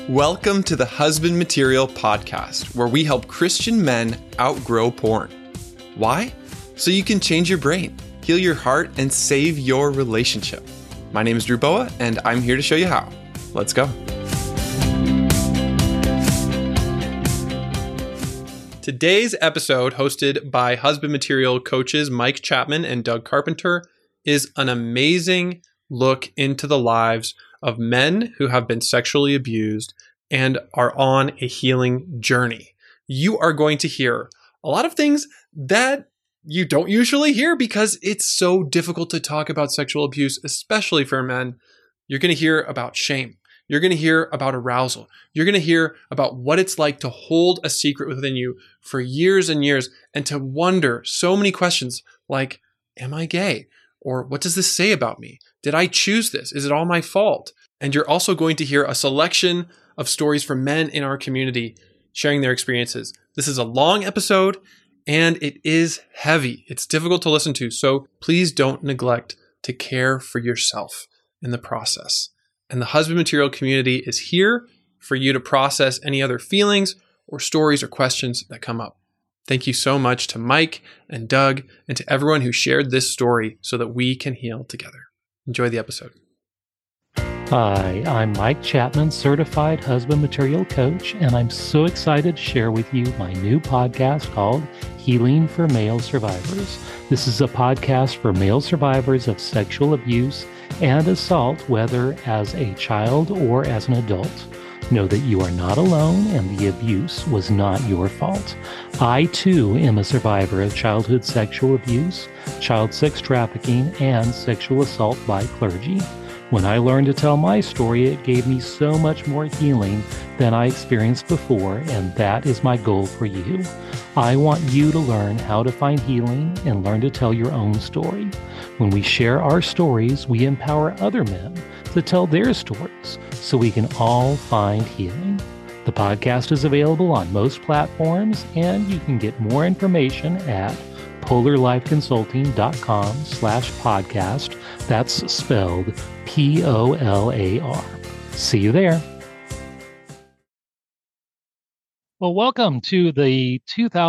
Welcome to the Husband Material Podcast, where we help Christian men outgrow porn. Why? So you can change your brain, heal your heart, and save your relationship. My name is Drew Boa, and I'm here to show you how. Let's go. Today's episode, hosted by Husband Material coaches Mike Chapman and Doug Carpenter, is an amazing look into the lives of men who have been sexually abused and are on a healing journey. You are going to hear a lot of things that you don't usually hear because it's so difficult to talk about sexual abuse, especially for men. You're going to hear about shame. You're going to hear about arousal. You're going to hear about what it's like to hold a secret within you for years and years and to wonder so many questions like, am I gay? Or what does this say about me? Did I choose this? Is it all my fault? And you're also going to hear a selection of stories from men in our community sharing their experiences. This is a long episode and it is heavy. It's difficult to listen to. So please don't neglect to care for yourself in the process. And the Husband Material community is here for you to process any other feelings or stories or questions that come up. Thank you so much to Mike and Doug and to everyone who shared this story so that we can heal together. Enjoy the episode. Hi, I'm Mike Chapman, certified husband material coach, and I'm so excited to share with you my new podcast called Healing for Male Survivors. This is a podcast for male survivors of sexual abuse and assault, whether as a child or as an adult. Know that you are not alone and the abuse was not your fault. I, too, am a survivor of childhood sexual abuse, child sex trafficking, and sexual assault by clergy. When I learned to tell my story, it gave me so much more healing than I experienced before, and that is my goal for you. I want you to learn how to find healing and learn to tell your own story. When we share our stories, we empower other men to tell their stories so we can all find healing. The podcast is available on most platforms, and you can get more information at polarlifeconsulting.com/podcast. That's spelled POLAR. See you there. Well, welcome to the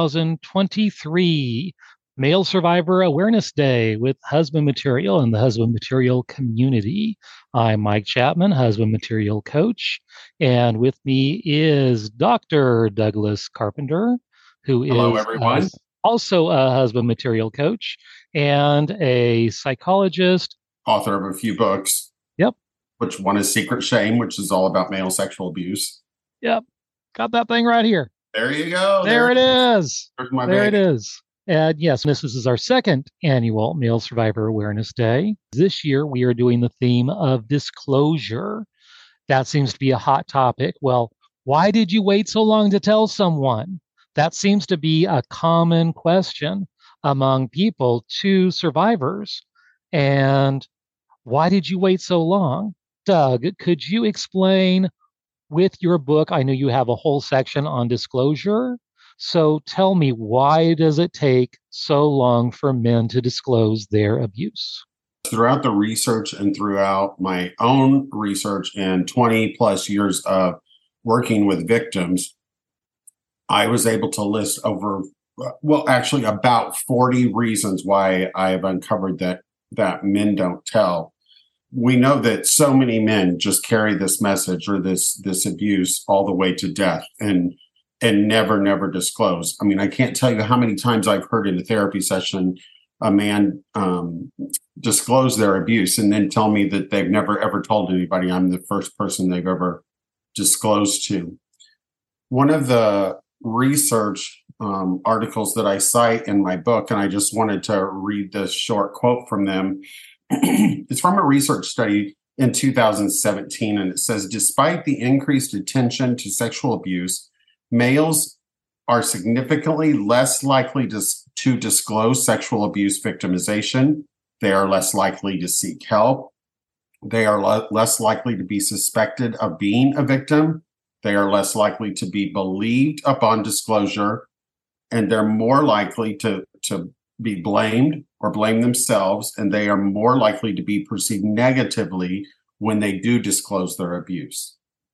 2023 Male Survivor Awareness Day with Husband Material and the Husband Material community. I'm Mike Chapman, Husband Material coach, and with me is Dr. Douglas Carpenter, who Hello, is everyone. Also a Husband Material coach and a psychologist. Author of a few books. Yep. Which one is Secret Shame, which is all about male sexual abuse. Yep. Got that thing right here. There you go. There it is. There's my There baby. it is. And yes, this is our second annual Male Survivor Awareness Day. This year, we are doing the theme of disclosure. That seems to be a hot topic. Well, why did you wait so long to tell someone? That seems to be a common question among people to survivors. And why did you wait so long? Doug, could you explain with your book? I know you have a whole section on disclosure. So tell me, why does it take so long for men to disclose their abuse? Throughout the research and throughout my own research and 20 plus years of working with victims, I was able to list about 40 reasons why I have uncovered that men don't tell. We know that so many men just carry this message or this abuse all the way to death and never disclose. I mean, I can't tell you how many times I've heard in a therapy session a man disclose their abuse and then tell me that they've never ever told anybody. I'm the first person they've ever disclosed to. One of the research articles that I cite in my book, and I just wanted to read this short quote from them. It's from a research study in 2017, and it says, despite the increased attention to sexual abuse, males are significantly less likely to disclose sexual abuse victimization. They are less likely to seek help. They are less likely to be suspected of being a victim. They are less likely to be believed upon disclosure, and they're more likely to be blamed or blame themselves, and they are more likely to be perceived negatively when they do disclose their abuse.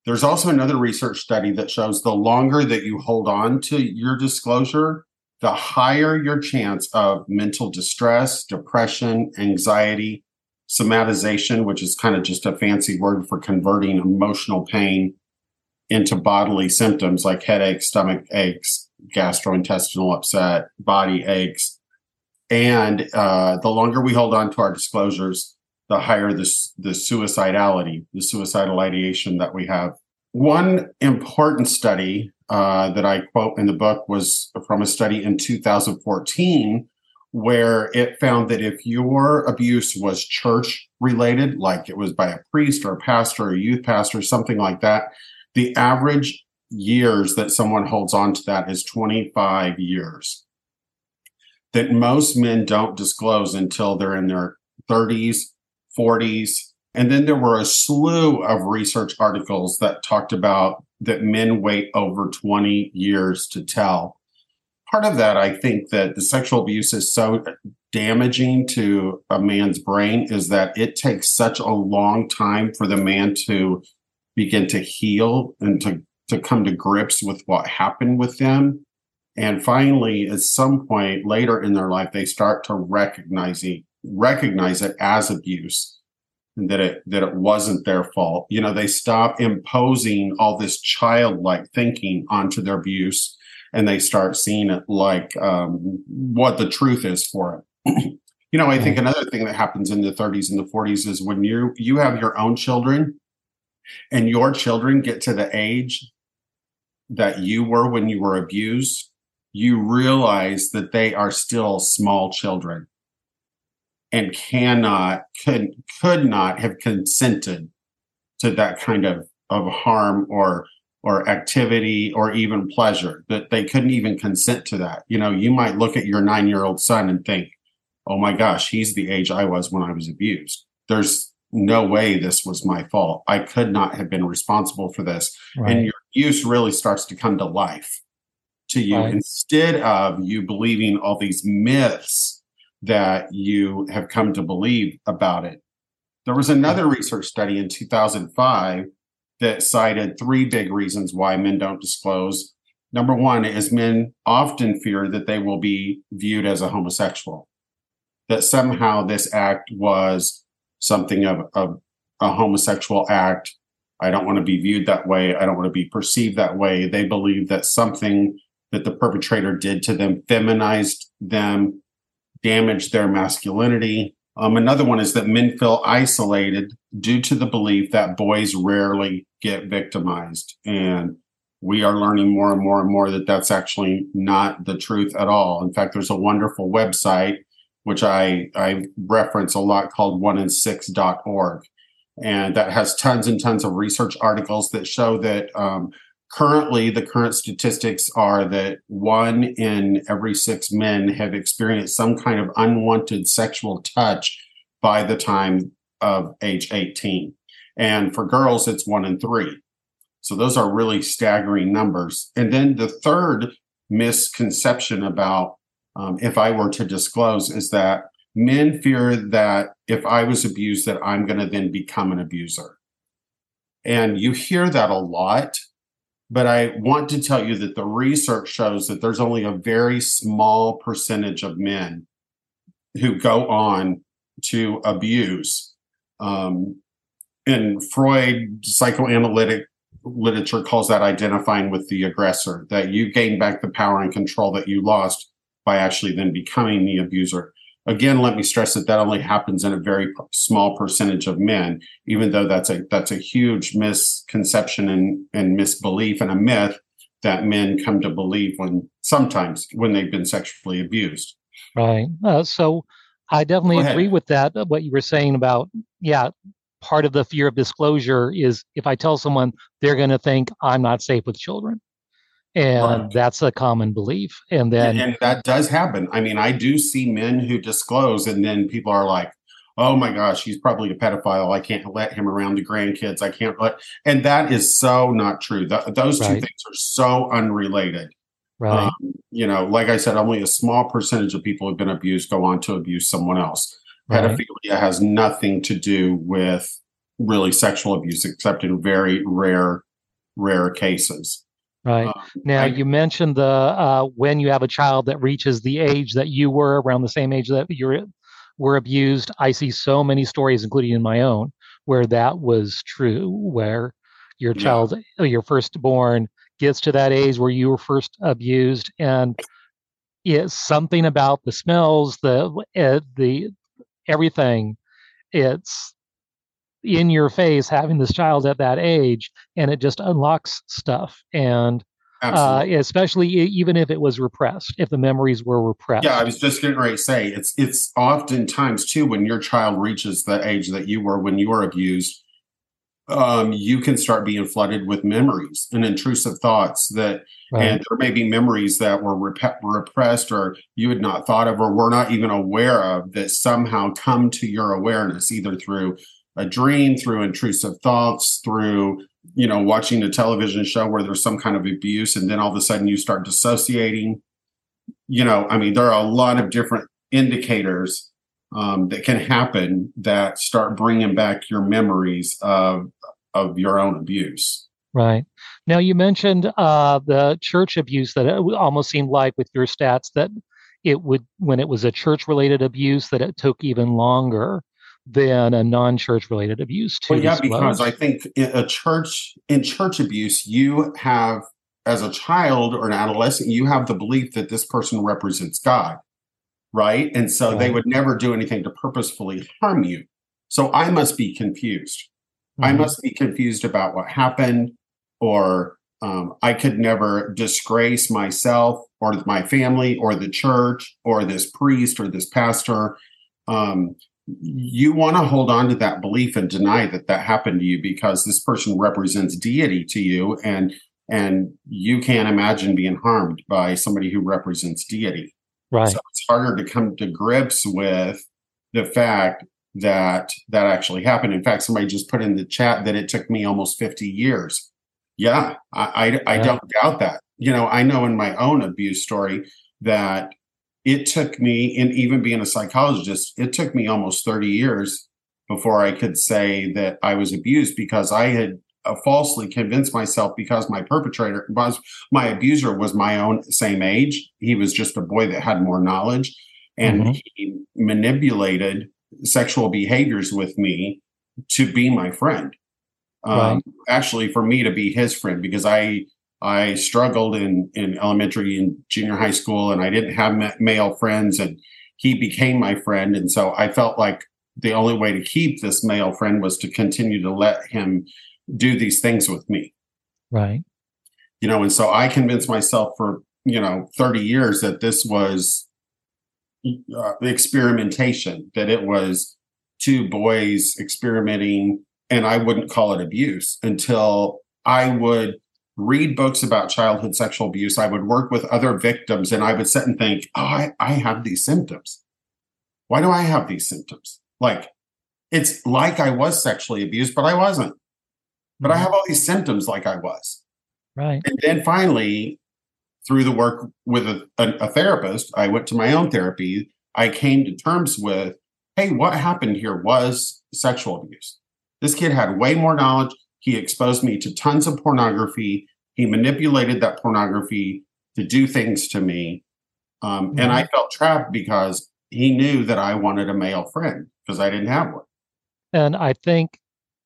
There's also another research study that shows the longer that you hold on to your disclosure, the higher your chance of mental distress, depression, anxiety, somatization, which is kind of just a fancy word for converting emotional pain into bodily symptoms like headaches, stomach aches, gastrointestinal upset, body aches. And the longer we hold on to our disclosures, the higher the suicidality, the suicidal ideation that we have. One important study that I quote in the book was from a study in 2014, where it found that if your abuse was church related, like it was by a priest or a pastor or a youth pastor, something like that, the average years that someone holds on to that is 25 years. That most men don't disclose until they're in their 30s, 40s. And then there were a slew of research articles that talked about that men wait over 20 years to tell. Part of that, I think that the sexual abuse is so damaging to a man's brain is that it takes such a long time for the man to begin to heal and to come to grips with what happened with them. And finally, at some point later in their life, they start to recognize it as abuse and that it wasn't their fault. You know, they stop imposing all this childlike thinking onto their abuse and they start seeing it like what the truth is for it. You know, I think another thing that happens in the 30s and the 40s is when you have your own children and your children get to the age that you were when you were abused, you realize that they are still small children and could not have consented to that kind of harm or activity or even pleasure, that they couldn't even consent to that. You know, you might look at your 9-year-old son and think, oh my gosh, he's the age I was when I was abused. There's no way this was my fault. I could not have been responsible for this. Right. And your abuse really starts to come to life to you instead of you believing all these myths that you have come to believe about it. There was another research study in 2005 that cited 3 big reasons why men don't disclose. Number one is men often fear that they will be viewed as a homosexual, that somehow this act was something of a homosexual act. I don't want to be viewed that way. I don't want to be perceived that way. They believe that something that the perpetrator did to them feminized them, damaged their masculinity. Another one is that men feel isolated due to the belief that boys rarely get victimized. And we are learning more and more and more that that's actually not the truth at all. In fact, there's a wonderful website, which I reference a lot, called 1in6.org. And that has tons and tons of research articles that show that currently the current statistics are that 1 in every 6 men have experienced some kind of unwanted sexual touch by the time of age 18. And for girls, it's 1 in 3. So those are really staggering numbers. And then the third misconception about if I were to disclose is that men fear that if I was abused, that I'm going to then become an abuser. And you hear that a lot, but I want to tell you that the research shows that there's only a very small percentage of men who go on to abuse. And Freud, psychoanalytic literature calls that identifying with the aggressor, that you gain back the power and control that you lost by actually then becoming the abuser. Again, let me stress that only happens in a very small percentage of men, even though that's a huge misconception and misbelief and a myth that men come to believe sometimes when they've been sexually abused. Right. So I definitely agree with that. What you were saying about, part of the fear of disclosure is if I tell someone, they're going to think I'm not safe with children. And that's a common belief. And that does happen. I mean, I do see men who disclose and then people are like, oh my gosh, he's probably a pedophile. I can't let him around the grandkids. And that is so not true. Those two things are so unrelated. Right. Like I said, only a small percentage of people who've been abused go on to abuse someone else. Pedophilia has nothing to do with really sexual abuse, except in very rare rare cases. Right. Now, you mentioned the when you have a child that reaches the age that you were, around the same age that you were abused. I see so many stories, including in my own, where that was true, where your child, your firstborn, gets to that age where you were first abused, and it's something about the smells, the everything. It's in your face having this child at that age, and it just unlocks stuff. And especially even if it was repressed, if the memories were repressed. Yeah, I was just getting ready to say it's oftentimes too, when your child reaches the age that you were when you were abused, you can start being flooded with memories and intrusive thoughts that, and there may be memories that were repressed or you had not thought of or were not even aware of, that somehow come to your awareness, either through a dream, through intrusive thoughts, through, watching a television show where there's some kind of abuse, and then all of a sudden you start dissociating. There are a lot of different indicators that can happen that start bringing back your memories of your own abuse. Right. Now, you mentioned the church abuse, that it almost seemed like with your stats that when it was a church-related abuse, that it took even longer than a non-church related abuse to disclose. Because I think in church abuse, you have, as a child or an adolescent, you have the belief that this person represents God, right? And so they would never do anything to purposefully harm you. So I must be confused. I must be confused about what happened, or I could never disgrace myself or my family or the church or this priest or this pastor. You want to hold on to that belief and deny that happened to you, because this person represents deity to you, and you can't imagine being harmed by somebody who represents deity. Right. So it's harder to come to grips with the fact that actually happened. In fact, somebody just put in the chat that it took me almost 50 years. Yeah, I don't doubt that. I know in my own abuse story that it took me, and even being a psychologist, it took me almost 30 years before I could say that I was abused, because I had falsely convinced myself, because my abuser was my own same age. He was just a boy that had more knowledge, and he manipulated sexual behaviors with me to be my friend. Actually, for me to be his friend, because I struggled in elementary and junior high school, and I didn't have male friends, and he became my friend. And so I felt like the only way to keep this male friend was to continue to let him do these things with me. Right. And so I convinced myself for, 30 years that this was experimentation, that it was two boys experimenting, and I wouldn't call it abuse until I would read books about childhood sexual abuse. I would work with other victims, and I would sit and think, I have these symptoms. Why do I have these symptoms? Like, it's like I was sexually abused, but I wasn't. But I have all these symptoms like I was. Right. And then finally, through the work with a therapist, I went to my own therapy. I came to terms with, hey, what happened here was sexual abuse. This kid had way more knowledge. He exposed me to tons of pornography. He manipulated that pornography to do things to me. And I felt trapped because he knew that I wanted a male friend because I didn't have one. And I think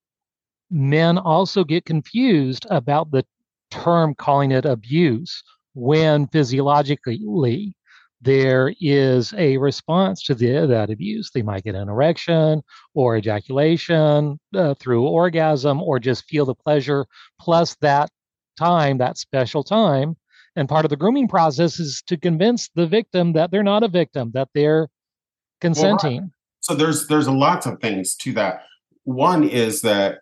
men also get confused about the term, calling it abuse, when physiologically there is a response to that abuse. They might get an erection or ejaculation through orgasm, or just feel the pleasure, plus that time, that special time. And part of the grooming process is to convince the victim that they're not a victim, that they're consenting. Well, right. So there's lots of things to that. One is that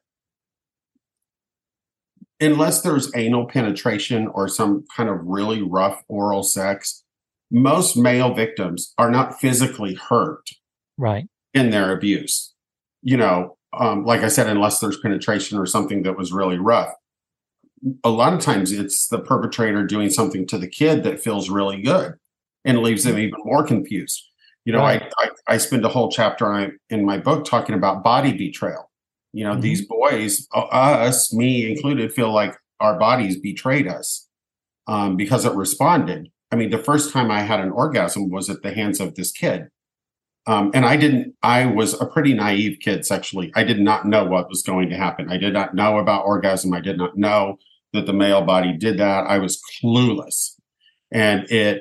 unless there's anal penetration or some kind of really rough oral sex, most male victims are not physically hurt in their abuse. Like I said, unless there's penetration or something that was really rough. A lot of times it's the perpetrator doing something to the kid that feels really good and leaves them even more confused. I spend a whole chapter in my book talking about body betrayal. These boys, us, me included, feel like our bodies betrayed us because it responded. I mean, the first time I had an orgasm was at the hands of this kid. And I was a pretty naive kid sexually. I did not know what was going to happen. I did not know about orgasm. I did not know that the male body did that. I was clueless. And it,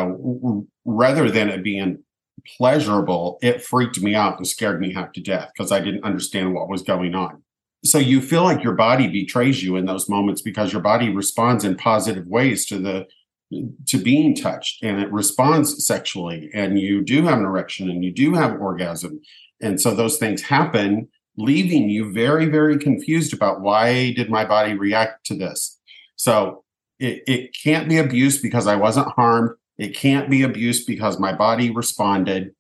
rather than it being pleasurable, it freaked me out and scared me half to death because I didn't understand what was going on. So you feel like your body betrays you in those moments because your body responds in positive ways to being touched, and it responds sexually, and you do have an erection and you do have orgasm. And so those things happen, leaving you very, very confused about why did my body react to this? So it can't be abuse because I wasn't harmed. It can't be abuse because my body responded.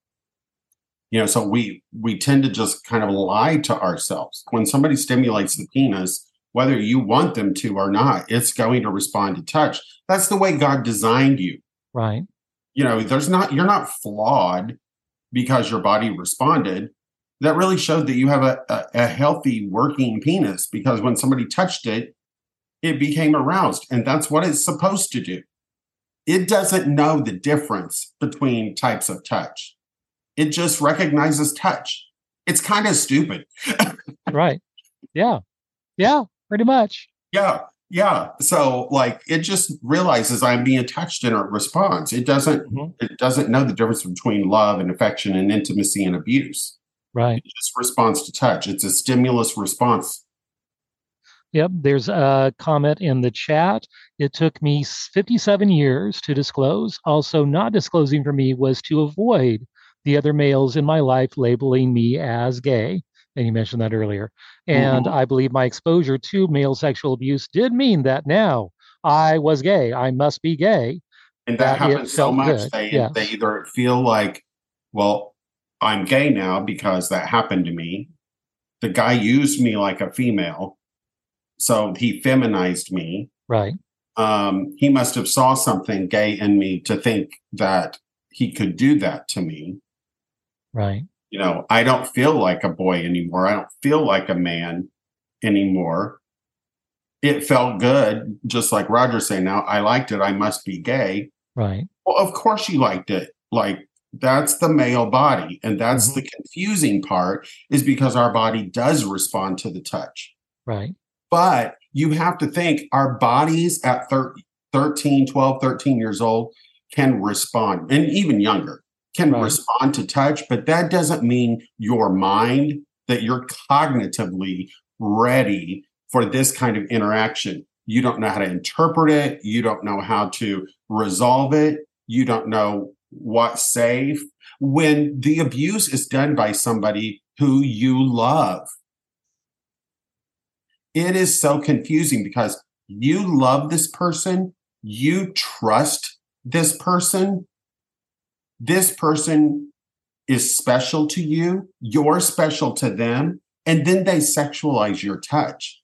So we tend to just kind of lie to ourselves. When somebody stimulates the penis, whether you want them to or not, it's going to respond to touch. That's the way God designed you. Right. You're not flawed because your body responded. That really showed that you have a healthy working penis, because when somebody touched it, it became aroused. And that's what it's supposed to do. It doesn't know the difference between types of touch. It just recognizes touch. It's kind of stupid. Right. Yeah. Yeah, pretty much. Yeah. Yeah. So it just realizes I'm being touched and it responds. It doesn't know the difference between love and affection and intimacy and abuse. Right. It just responds to touch. It's a stimulus response. Yep. There's a comment in the chat. It took me 57 years to disclose. Also, not disclosing for me was to avoid the other males in my life labeling me as gay. And you mentioned that earlier. And I believe my exposure to male sexual abuse did mean that now I was gay. I must be gay. And that happens so much. They either feel like, well, I'm gay now because that happened to me. The guy used me like a female, so he feminized me. Right. He must have saw something gay in me to think that he could do that to me. Right. I don't feel like a boy anymore. I don't feel like a man anymore. It felt good, just like Roger saying, now I liked it. I must be gay. Right. Well, of course you liked it. That's the male body. And that's the confusing part, is because our body does respond to the touch. Right. But you have to think our bodies at 13 years old can respond, and even younger. Can respond to touch, but that doesn't mean your mind, that you're cognitively ready for this kind of interaction. You don't know how to interpret it. You don't know how to resolve it. You don't know what's safe. When the abuse is done by somebody who you love, it is so confusing because you love this person. You trust this person. This person is special to you. You're special to them. And then they sexualize your touch.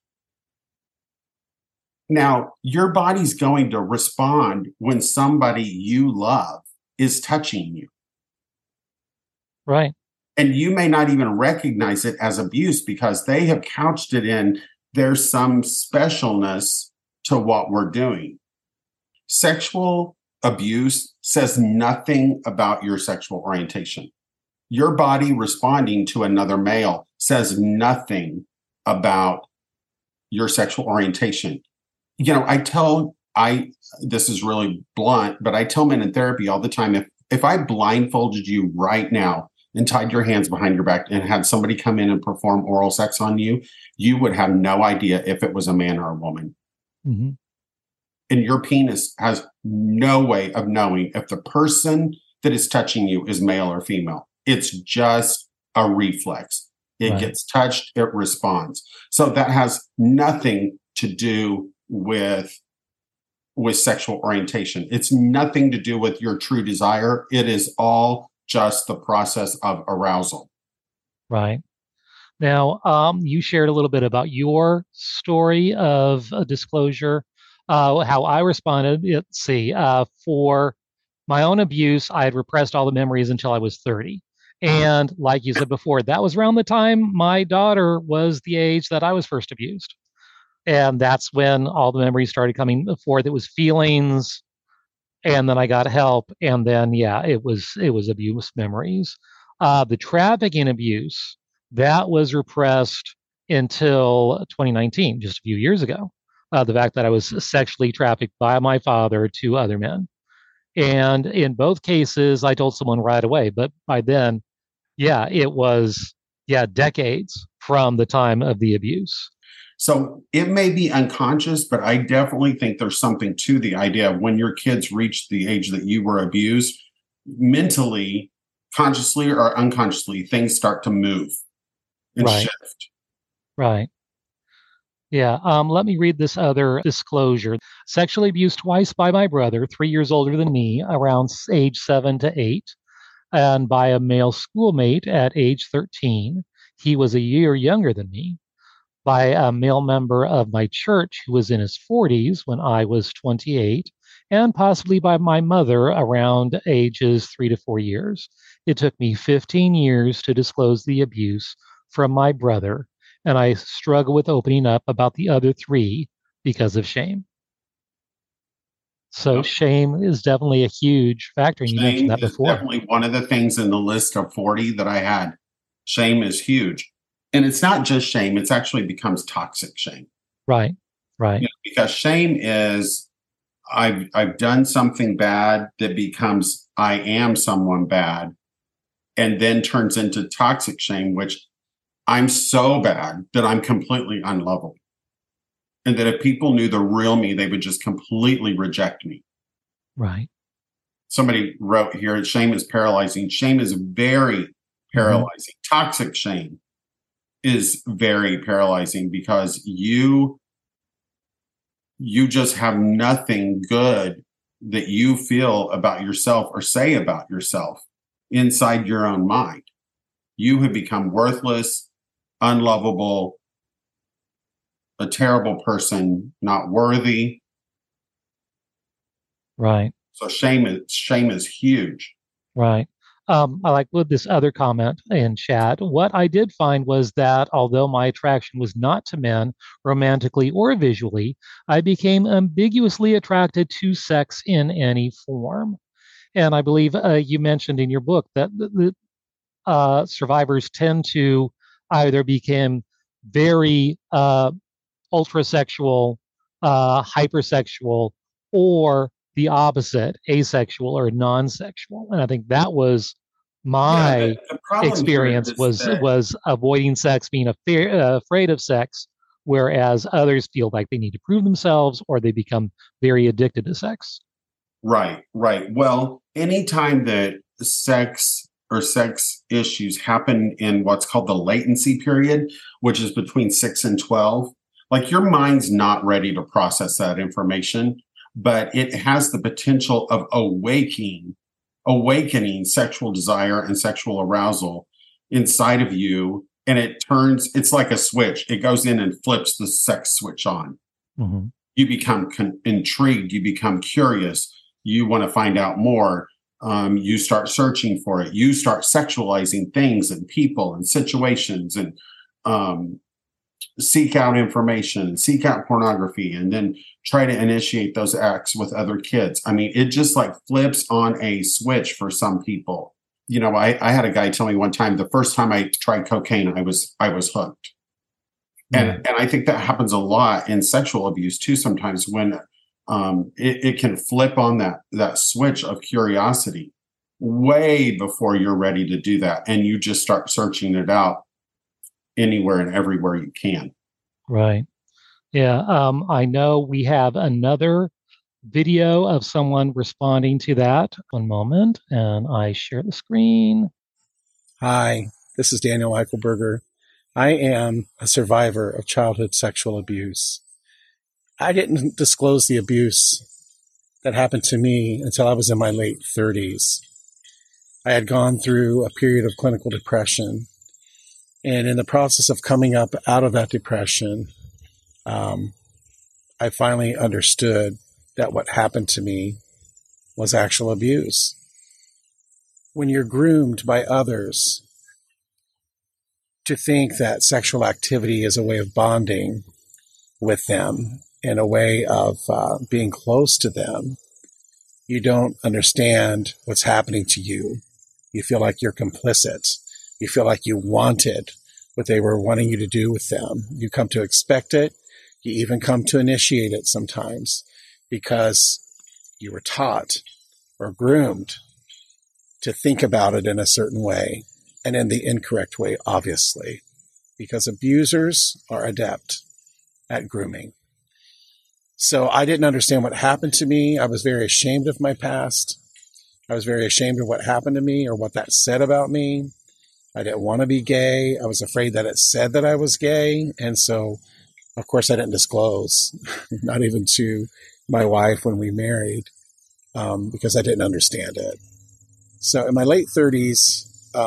Now, your body's going to respond when somebody you love is touching you. Right. And you may not even recognize it as abuse because they have couched it in there's some specialness to what we're doing. Sexual abuse says nothing about your sexual orientation. Your body responding to another male says nothing about your sexual orientation. This is really blunt, but I tell men in therapy all the time, if I blindfolded you right now and tied your hands behind your back and had somebody come in and perform oral sex on you, you would have no idea if it was a man or a woman. Mm-hmm. And your penis has no way of knowing if the person that is touching you is male or female. It's just a reflex. It gets touched, it responds. So that has nothing to do with sexual orientation. It's nothing to do with your true desire. It is all just the process of arousal. Right. Now, you shared a little bit about your story of a disclosure. How I responded, let's see, for my own abuse, I had repressed all the memories until I was 30. And like you said before, that was around the time my daughter was the age that I was first abused. And that's when all the memories started coming forth. It was feelings, and then I got help, and then it was abuse memories. The trafficking abuse that was repressed until 2019, just a few years ago. The fact that I was sexually trafficked by my father to other men, and in both cases, I told someone right away. But by then, it was decades from the time of the abuse. So it may be unconscious, but I definitely think there's something to the idea of when your kids reach the age that you were abused, mentally, consciously or unconsciously, things start to move and shift. Right. Yeah. Let me read this other disclosure. Sexually abused twice by my brother, 3 years older than me, around age 7 to 8, and by a male schoolmate at age 13. He was a year younger than me. By a male member of my church who was in his 40s when I was 28, and possibly by my mother around ages 3 to 4 years. It took me 15 years to disclose the abuse from my brother, and I struggle with opening up about the other 3 because of shame. So shame is definitely a huge factor, and you mentioned that before. Definitely one of the things in the list of 40 that I had. Shame is huge. And it's not just shame, it's actually becomes toxic shame. Right. Because shame is I've done something bad that becomes I am someone bad, and then turns into toxic shame, which I'm so bad that I'm completely unlovable. And that if people knew the real me, they would just completely reject me. Right. Somebody wrote here, shame is paralyzing. Shame is very paralyzing. Toxic shame is very paralyzing because you just have nothing good that you feel about yourself or say about yourself inside your own mind. You have become worthless, unlovable, a terrible person, not worthy. Right. So shame is huge. Right. I like with this other comment in chat. What I did find was that although my attraction was not to men romantically or visually, I became ambiguously attracted to sex in any form. And I believe you mentioned in your book that the survivors tend to either become very ultrasexual, hypersexual, or the opposite, asexual or non-sexual. And I think that was my experience was avoiding sex, being afraid of sex, whereas others feel like they need to prove themselves or they become very addicted to sex. Right. Well, anytime that sex or sex issues happen in what's called the latency period, which is between 6 and 12, like your mind's not ready to process that information, but it has the potential of awakening sexual desire and sexual arousal inside of you. And it's like a switch. It goes in and flips the sex switch on. Mm-hmm. You become intrigued. You become curious. You want to find out more. You start searching for it. You start sexualizing things and people and situations and seek out information, seek out pornography, and then try to initiate those acts with other kids. I mean, it just like flips on a switch for some people. You know, I had a guy tell me one time, the first time I tried cocaine, I was hooked. And I think that happens a lot in sexual abuse too, sometimes when it can flip on that switch of curiosity way before you're ready to do that. And you just start searching it out anywhere and everywhere you can. Right. Yeah. I know we have another video of someone responding to that. One moment, and I share the screen. Hi, this is Daniel Eichelberger. I am a survivor of childhood sexual abuse. I didn't disclose the abuse that happened to me until I was in my late 30s. I had gone through a period of clinical depression. And in the process of coming up out of that depression, I finally understood that what happened to me was actual abuse. When you're groomed by others to think that sexual activity is a way of bonding, with them in a way of being close to them, you don't understand what's happening to you. You feel like you're complicit. You feel like you wanted what they were wanting you to do with them. You come to expect it. You even come to initiate it sometimes because you were taught or groomed to think about it in a certain way, and in the incorrect way, obviously, because abusers are adept at grooming. So I didn't understand what happened to me. I was very ashamed of my past. I was very ashamed of what happened to me or what that said about me. I didn't want to be gay. I was afraid that it said that I was gay. And so, of course, I didn't disclose, not even to my wife when we married, because I didn't understand it. So in my late 30s,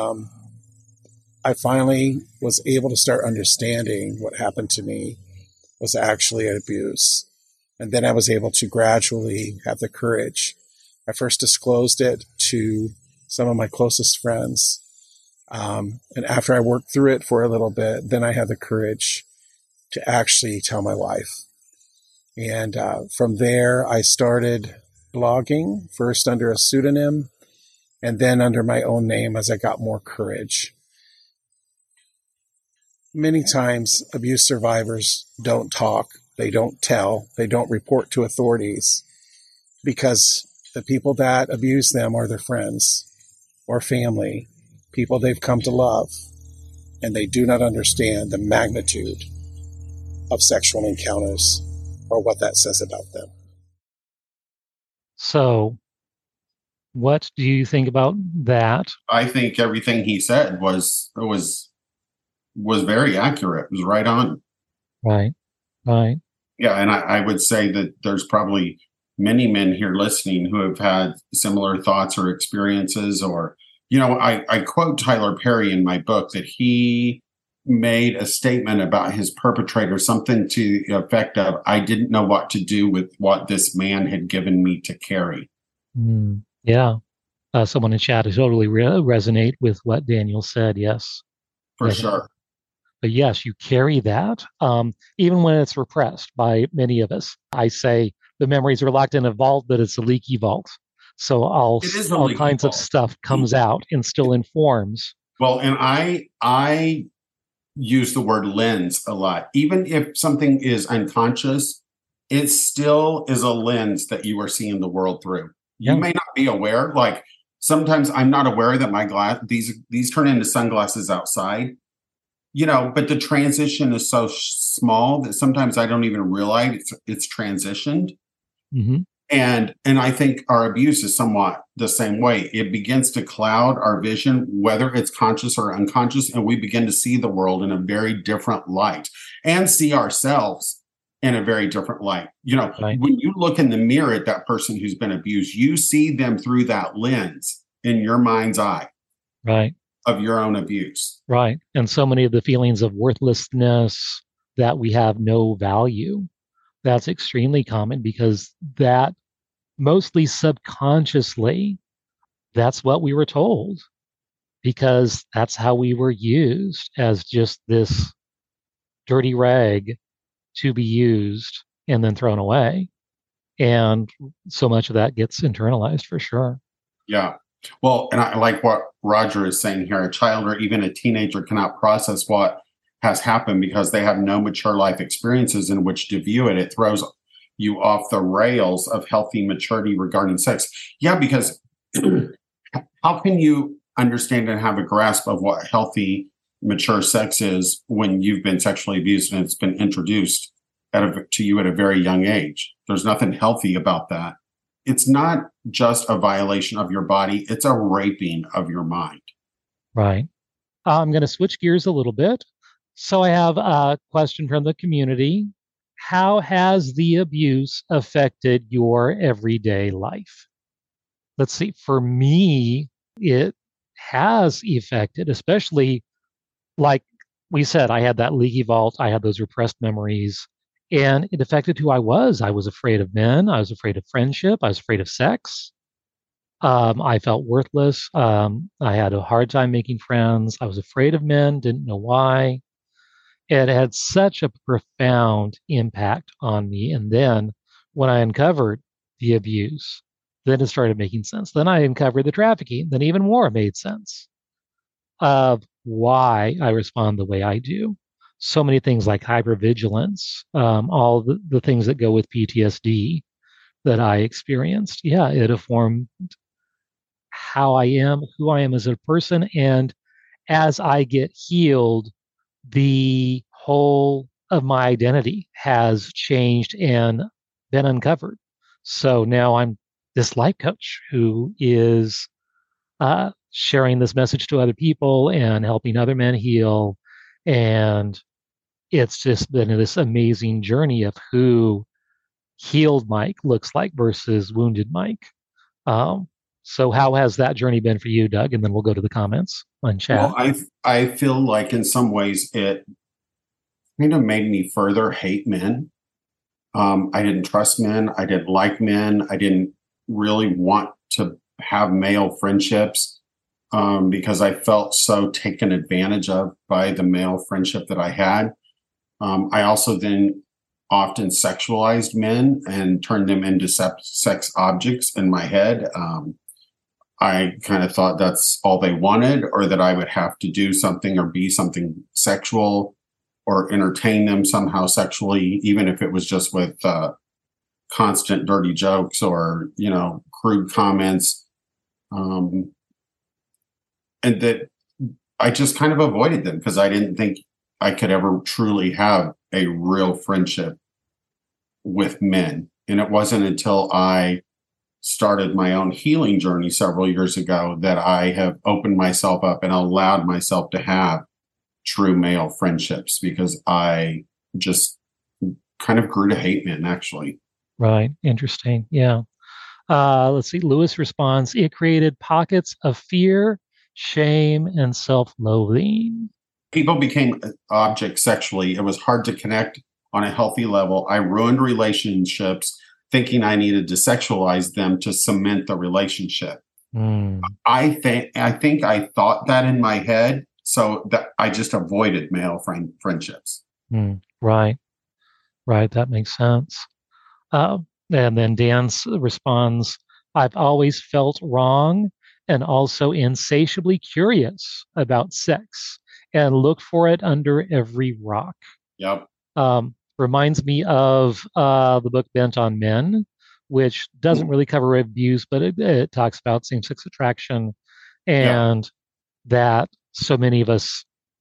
I finally was able to start understanding what happened to me was actually an abuse. And then I was able to gradually have the courage. I first disclosed it to some of my closest friends. And after I worked through it for a little bit, then I had the courage to actually tell my wife. And from there, I started blogging, first under a pseudonym, and then under my own name as I got more courage. Many times, abuse survivors don't talk, they don't tell, they don't report to authorities because the people that abuse them are their friends or family, people they've come to love, and they do not understand the magnitude of sexual encounters or what that says about them. So, what do you think about that? I think everything he said was very accurate. It was right on. Right. Yeah, and I would say that there's probably many men here listening who have had similar thoughts or experiences. Or, I quote Tyler Perry in my book that he made a statement about his perpetrator, something to the effect of, I didn't know what to do with what this man had given me to carry. Yeah. Someone in chat is totally resonate with what Daniel said. Yes. For sure. But yes, you carry that, even when it's repressed by many of us. I say the memories are locked in a vault, but it's a leaky vault. So all kinds of stuff comes out and still informs. Well, and I use the word lens a lot. Even if something is unconscious, it still is a lens that you are seeing the world through. You may not be aware. Like sometimes I'm not aware that these turn into sunglasses outside. But the transition is so small that sometimes I don't even realize it's transitioned. Mm-hmm. And I think our abuse is somewhat the same way. It begins to cloud our vision, whether it's conscious or unconscious, and we begin to see the world in a very different light and see ourselves in a very different light. Right. When you look in the mirror at that person who's been abused, you see them through that lens in your mind's eye. Right. Of your own abuse. Right. And so many of the feelings of worthlessness, that we have no value, that's extremely common because that mostly subconsciously, that's what we were told because that's how we were used as just this dirty rag to be used and then thrown away. And so much of that gets internalized for sure. Yeah. Well, and I like what Roger is saying here. A child or even a teenager cannot process what has happened because they have no mature life experiences in which to view it. It throws you off the rails of healthy maturity regarding sex. Yeah, because how can you understand and have a grasp of what healthy, mature sex is when you've been sexually abused and it's been introduced to you at a very young age? There's nothing healthy about that. It's not just a violation of your body. It's a raping of your mind. Right. I'm going to switch gears a little bit. So I have a question from the community. How has the abuse affected your everyday life? Let's see. For me, it has affected, especially like we said, I had that leaky vault. I had those repressed memories. And it affected who I was. I was afraid of men. I was afraid of friendship. I was afraid of sex. I felt worthless. I had a hard time making friends. I was afraid of men, didn't know why. It had such a profound impact on me. And then when I uncovered the abuse, then it started making sense. Then I uncovered the trafficking, then even more made sense of why I respond the way I do. So many things like hypervigilance, all the things that go with PTSD that I experienced. Yeah, it informed how I am, who I am as a person. And as I get healed, the whole of my identity has changed and been uncovered. So now I'm this life coach who is sharing this message to other people and helping other men heal. And it's just been this amazing journey of who healed Mike looks like versus wounded Mike. Um, so how has that journey been for you, Doug? And then we'll go to the comments on chat. Well, I feel like in some ways it kind of made me further hate men. I didn't trust men. I didn't like men. I didn't really want to have male friendships because I felt so taken advantage of by the male friendship that I had. I also then often sexualized men and turned them into sex objects in my head. I kind of thought that's all they wanted, or that I would have to do something or be something sexual or entertain them somehow sexually, even if it was just with constant dirty jokes or, crude comments. And that I just kind of avoided them because I didn't think I could ever truly have a real friendship with men. And it wasn't until I started my own healing journey several years ago that I have opened myself up and allowed myself to have true male friendships, because I just kind of grew to hate men, actually. Right. Interesting. Yeah. Let's see. Lewis responds, it created pockets of fear, shame, and self-loathing. People became objects sexually. It was hard to connect on a healthy level. I ruined relationships thinking I needed to sexualize them to cement the relationship. I think I thought that in my head, so that I just avoided male friendships. Right. That makes sense. And then Dan responds, I've always felt wrong and also insatiably curious about sex and look for it under every rock. Yep. Reminds me of the book Bent on Men, which doesn't really cover abuse, but it talks about same-sex attraction and that so many of us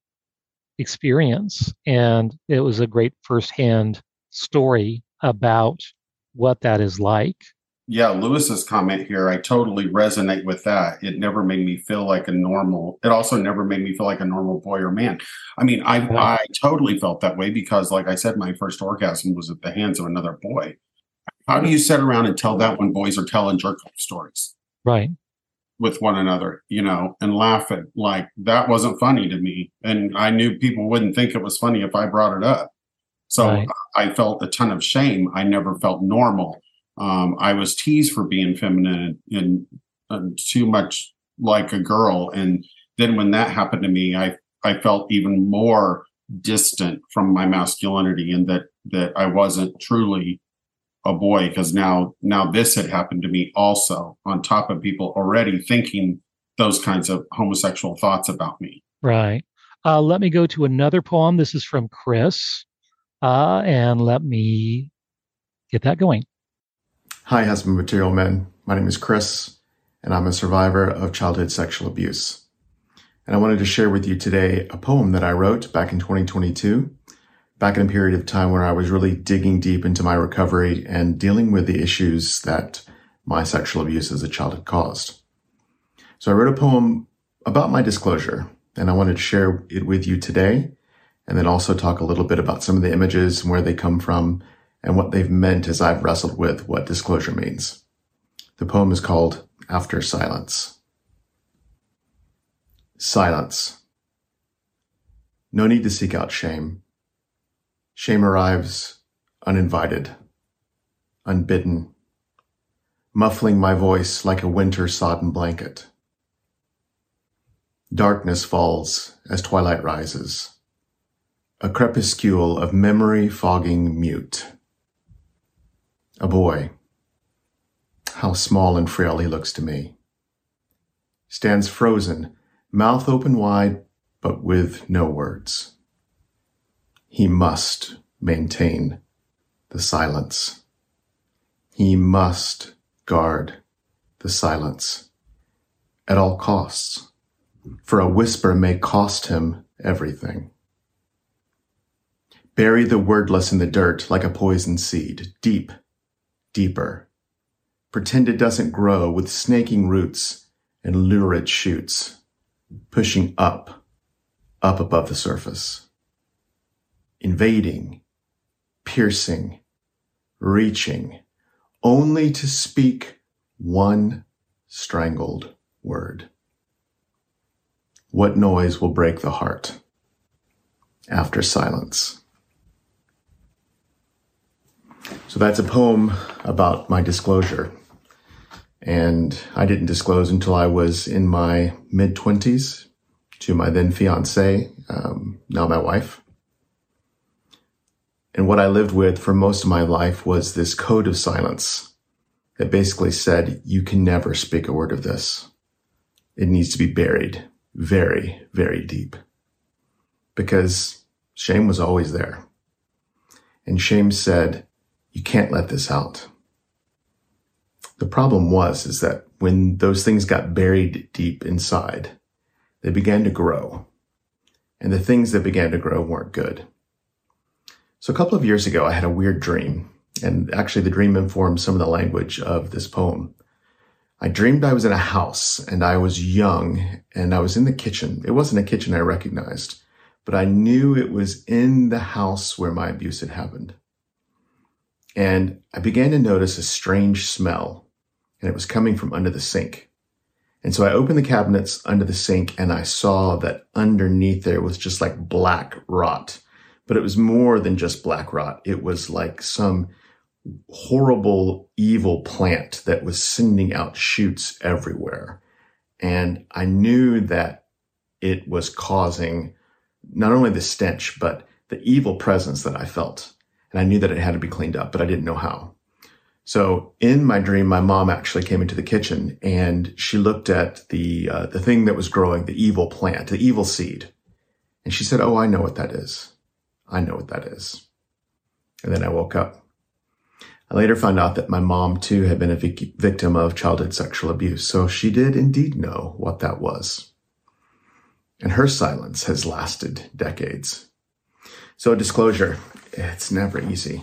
experience. And it was a great firsthand story about what that is like. Yeah, Lewis's comment here, I totally resonate with that. It never made me feel like it also never made me feel like a normal boy or man. I mean, I totally felt that way because, like I said, my first orgasm was at the hands of another boy. How do you sit around and tell that when boys are telling jerk-off stories? Right. With one another, and laugh at, like, that wasn't funny to me. And I knew people wouldn't think it was funny if I brought it up. So I felt a ton of shame. I never felt normal. I was teased for being feminine and too much like a girl. And then when that happened to me, I felt even more distant from my masculinity, and that I wasn't truly a boy, because now this had happened to me also, on top of people already thinking those kinds of homosexual thoughts about me. Right. Let me go to another poem. This is from Chris. And let me get that going. Hi, Husband Material Men. My name is Chris, and I'm a survivor of childhood sexual abuse. And I wanted to share with you today a poem that I wrote back in 2022, back in a period of time where I was really digging deep into my recovery and dealing with the issues that my sexual abuse as a child had caused. So I wrote a poem about my disclosure, and I wanted to share it with you today, and then also talk a little bit about some of the images and where they come from and what they've meant as I've wrestled with what disclosure means. The poem is called After Silence. Silence. No need to seek out shame. Shame arrives uninvited, unbidden, muffling my voice like a winter-sodden blanket. Darkness falls as twilight rises. a crepuscule of memory fogging mute. A boy, how small and frail he looks to me, stands frozen, mouth open wide, but with no words. He must maintain the silence. He must guard the silence at all costs, for a whisper may cost him everything. Bury the wordless in the dirt like a poisoned seed, deep, deeper. Pretend it doesn't grow with snaking roots and lurid shoots, pushing up above the surface, invading, piercing, reaching, only to speak one strangled word. What noise will break the heart after silence? So that's a poem about my disclosure. And I didn't disclose until I was in my mid-20s to my then fiance, now my wife. And what I lived with for most of my life was this code of silence that basically said, you can never speak a word of this. It needs to be buried very, very deep. Because shame was always there. And shame said, you can't let this out. The problem is that when those things got buried deep inside, they began to grow. And the things that began to grow weren't good. So a couple of years ago, I had a weird dream. And actually the dream informed some of the language of this poem. I dreamed I was in a house and I was young and I was in the kitchen. It wasn't a kitchen I recognized, but I knew it was in the house where my abuse had happened. And I began to notice a strange smell, and it was coming from under the sink. And so I opened the cabinets under the sink, and I saw that underneath there was just like black rot. But it was more than just black rot. It was like some horrible, evil plant that was sending out shoots everywhere. And I knew that it was causing not only the stench, but the evil presence that I felt. And I knew that it had to be cleaned up, but I didn't know how. So in my dream, my mom actually came into the kitchen and she looked at the thing that was growing, the evil plant, the evil seed. And she said, oh, I know what that is. I know what that is. And then I woke up. I later found out that my mom too had been a victim of childhood sexual abuse. So she did indeed know what that was. And her silence has lasted decades. So disclosure, it's never easy.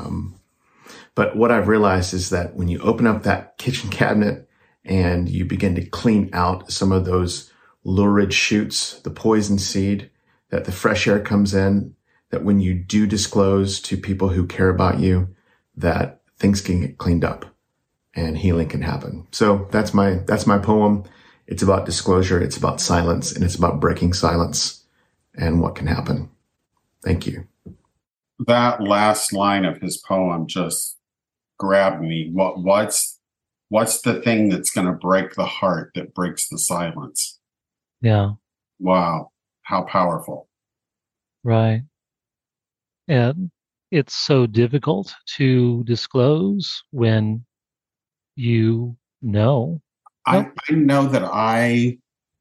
But what I've realized is that when you open up that kitchen cabinet and you begin to clean out some of those lurid shoots, the poison seed, that the fresh air comes in, that when you do disclose to people who care about you, that things can get cleaned up and healing can happen. So that's my poem. It's about disclosure. It's about silence, and it's about breaking silence and what can happen. Thank you. That last line of his poem just grabbed me. What's the thing that's going to break the heart that breaks the silence? Yeah. Wow. How powerful. Right. And it's so difficult to disclose when you know. I know that I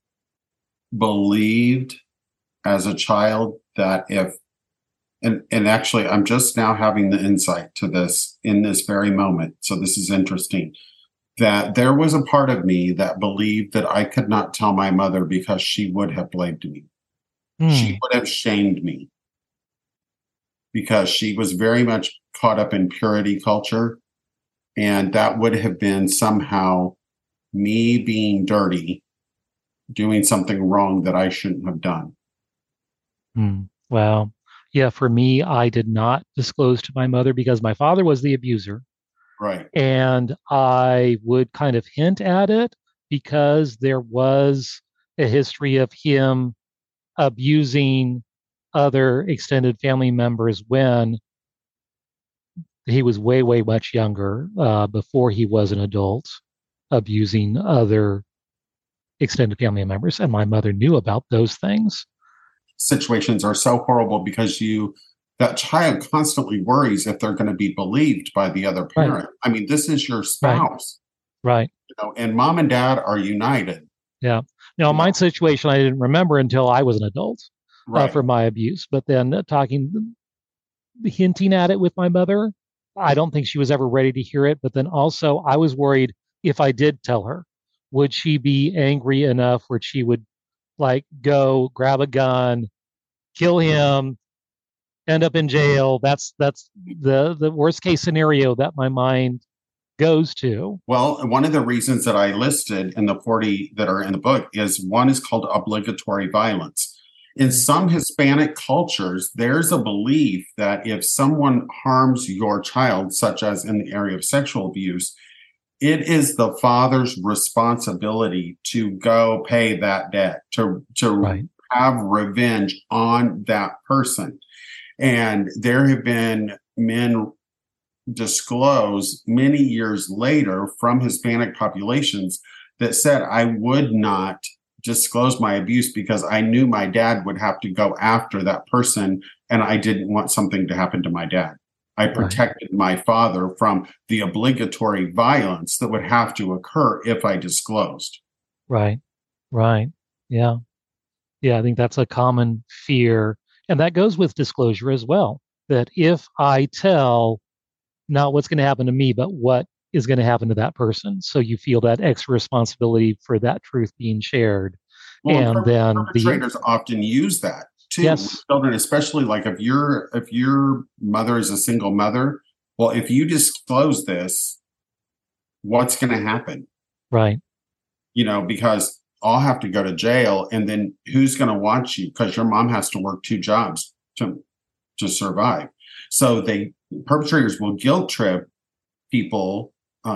believed as a child that if, and actually I'm just now having the insight to this in this very moment. So this is interesting, that there was a part of me that believed that I could not tell my mother because she would have blamed me. She would have shamed me because she was very much caught up in purity culture. And that would have been somehow me being dirty, doing something wrong that I shouldn't have done. Wow. Yeah, for me, I did not disclose to my mother because my father was the abuser. Right. And I would kind of hint at it because there was a history of him abusing other extended family members when he was way, way much younger, before he was an adult, abusing other extended family members. And my mother knew about those things. situations are so horrible because that child constantly worries if they're going to be believed by the other parent. Right. I mean, this is your spouse, Right. and mom and dad are united. Yeah. Now, in my situation, I didn't remember until I was an adult for my abuse. But then hinting at it with my mother, I don't think she was ever ready to hear it. But then also, I was worried if I did tell her, would she be angry enough where she would go grab a gun, kill him, end up in jail? That's the worst case scenario that my mind goes to. Well, one of the reasons that I listed in the 40 that are in the book is one is called obligatory violence. In some Hispanic cultures, there's a belief that if someone harms your child, such as in the area of sexual abuse, it is the father's responsibility to go pay that debt, to have revenge on that person. And there have been men disclose many years later from Hispanic populations that said, I would not disclose my abuse because I knew my dad would have to go after that person, and I didn't want something to happen to my dad. I protected my father from the obligatory violence that would have to occur if I disclosed. Right. Yeah. I think that's a common fear. And that goes with disclosure as well, that if I tell, not what's going to happen to me, but what is going to happen to that person. So you feel that extra responsibility for that truth being shared. Well, and then perpetrators often use that too. Yes. With children, especially if your mother is a single mother. Well, if you disclose this, what's going to happen? Right. Because I'll have to go to jail, and then who's going to watch you? Because your mom has to work 2 jobs to survive. So perpetrators will guilt trip people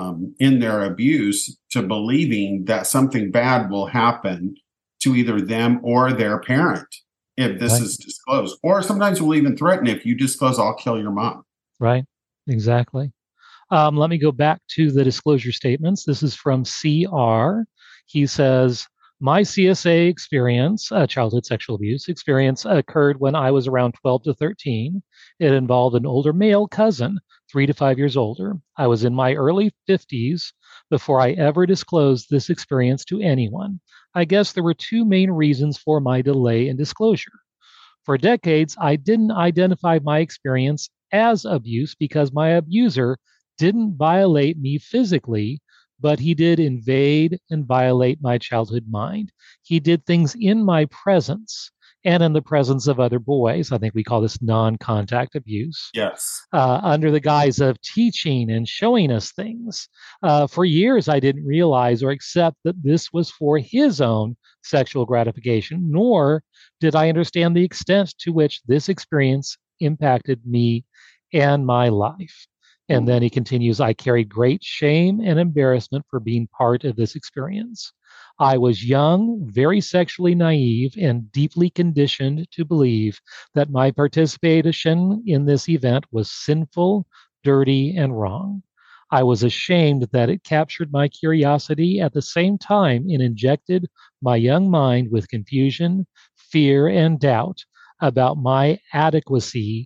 in their abuse to believing that something bad will happen to either them or their parent if this is disclosed. Or sometimes we'll even threaten, if you disclose, I'll kill your mom. Right. Exactly. Let me go back to the disclosure statements. This is from CR. He says, my CSA experience, childhood sexual abuse experience, occurred when I was around 12 to 13. It involved an older male cousin, 3 to 5 years older. I was in my early 50s before I ever disclosed this experience to anyone. I guess there were 2 main reasons for my delay in disclosure. For decades, I didn't identify my experience as abuse because my abuser didn't violate me physically, but he did invade and violate my childhood mind. He did things in my presence and in the presence of other boys. I think we call this non-contact abuse. Yes. Under the guise of teaching and showing us things. For years, I didn't realize or accept that this was for his own sexual gratification, nor did I understand the extent to which this experience impacted me and my life. And then he continues, I carried great shame and embarrassment for being part of this experience. I was young, very sexually naive, and deeply conditioned to believe that my participation in this event was sinful, dirty, and wrong. I was ashamed that it captured my curiosity at the same time and injected my young mind with confusion, fear, and doubt about my adequacy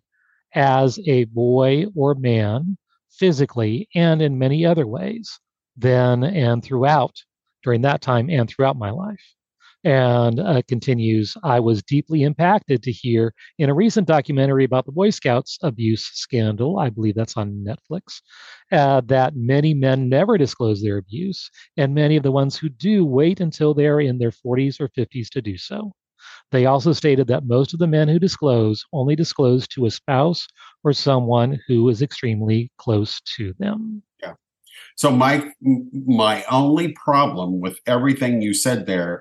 as a boy or man, physically and in many other ways, then and throughout, during that time and throughout my life. And continues, I was deeply impacted to hear in a recent documentary about the Boy Scouts abuse scandal, I believe that's on Netflix, that many men never disclose their abuse, and many of the ones who do wait until they're in their 40s or 50s to do so. They also stated that most of the men who disclose only disclose to a spouse or someone who is extremely close to them. Yeah. So my only problem with everything you said there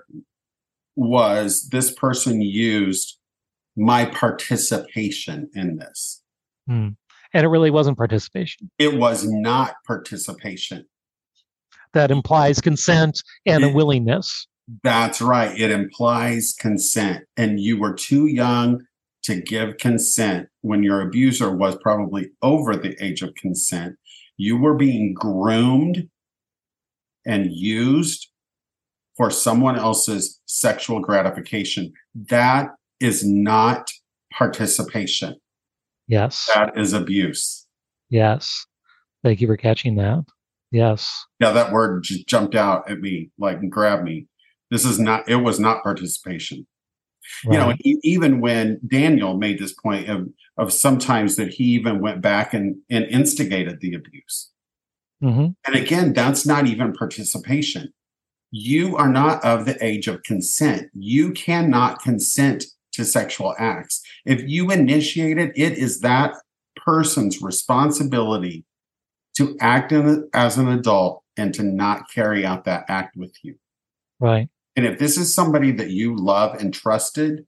was this person used my participation in this. And it really wasn't participation. It was not participation. That implies consent and a willingness. That's right. It implies consent. And you were too young to give consent when your abuser was probably over the age of consent. You were being groomed and used for someone else's sexual gratification. That is not participation. Yes. That is abuse. Yes. Thank you for catching that. Yes. Yeah, that word just jumped out at me, like, and grabbed me. It was not participation. Right. Even when Daniel made this point of sometimes that he even went back and instigated the abuse. Mm-hmm. And again, that's not even participation. You are not of the age of consent. You cannot consent to sexual acts. If you initiate it, it is that person's responsibility to act as an adult and to not carry out that act with you. Right. And if this is somebody that you love and trusted,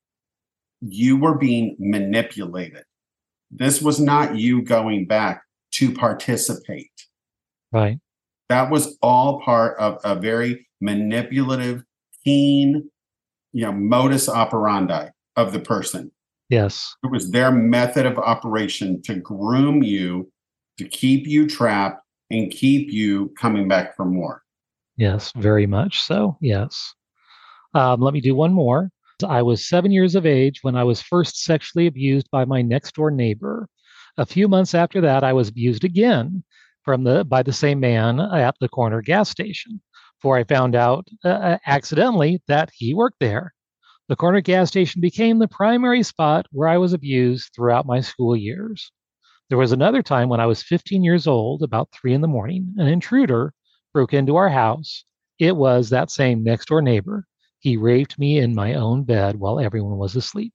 you were being manipulated. This was not you going back to participate. Right. That was all part of a very manipulative, keen, modus operandi of the person. Yes. It was their method of operation to groom you, to keep you trapped and keep you coming back for more. Yes, very much so. Yes. Let me do one more. I was 7 years of age when I was first sexually abused by my next door neighbor. A few months after that, I was abused again by the same man at the corner gas station, for I found out accidentally that he worked there. The corner gas station became the primary spot where I was abused throughout my school years. There was another time when I was 15 years old, about 3 a.m, an intruder broke into our house. It was that same next door neighbor. He raped me in my own bed while everyone was asleep.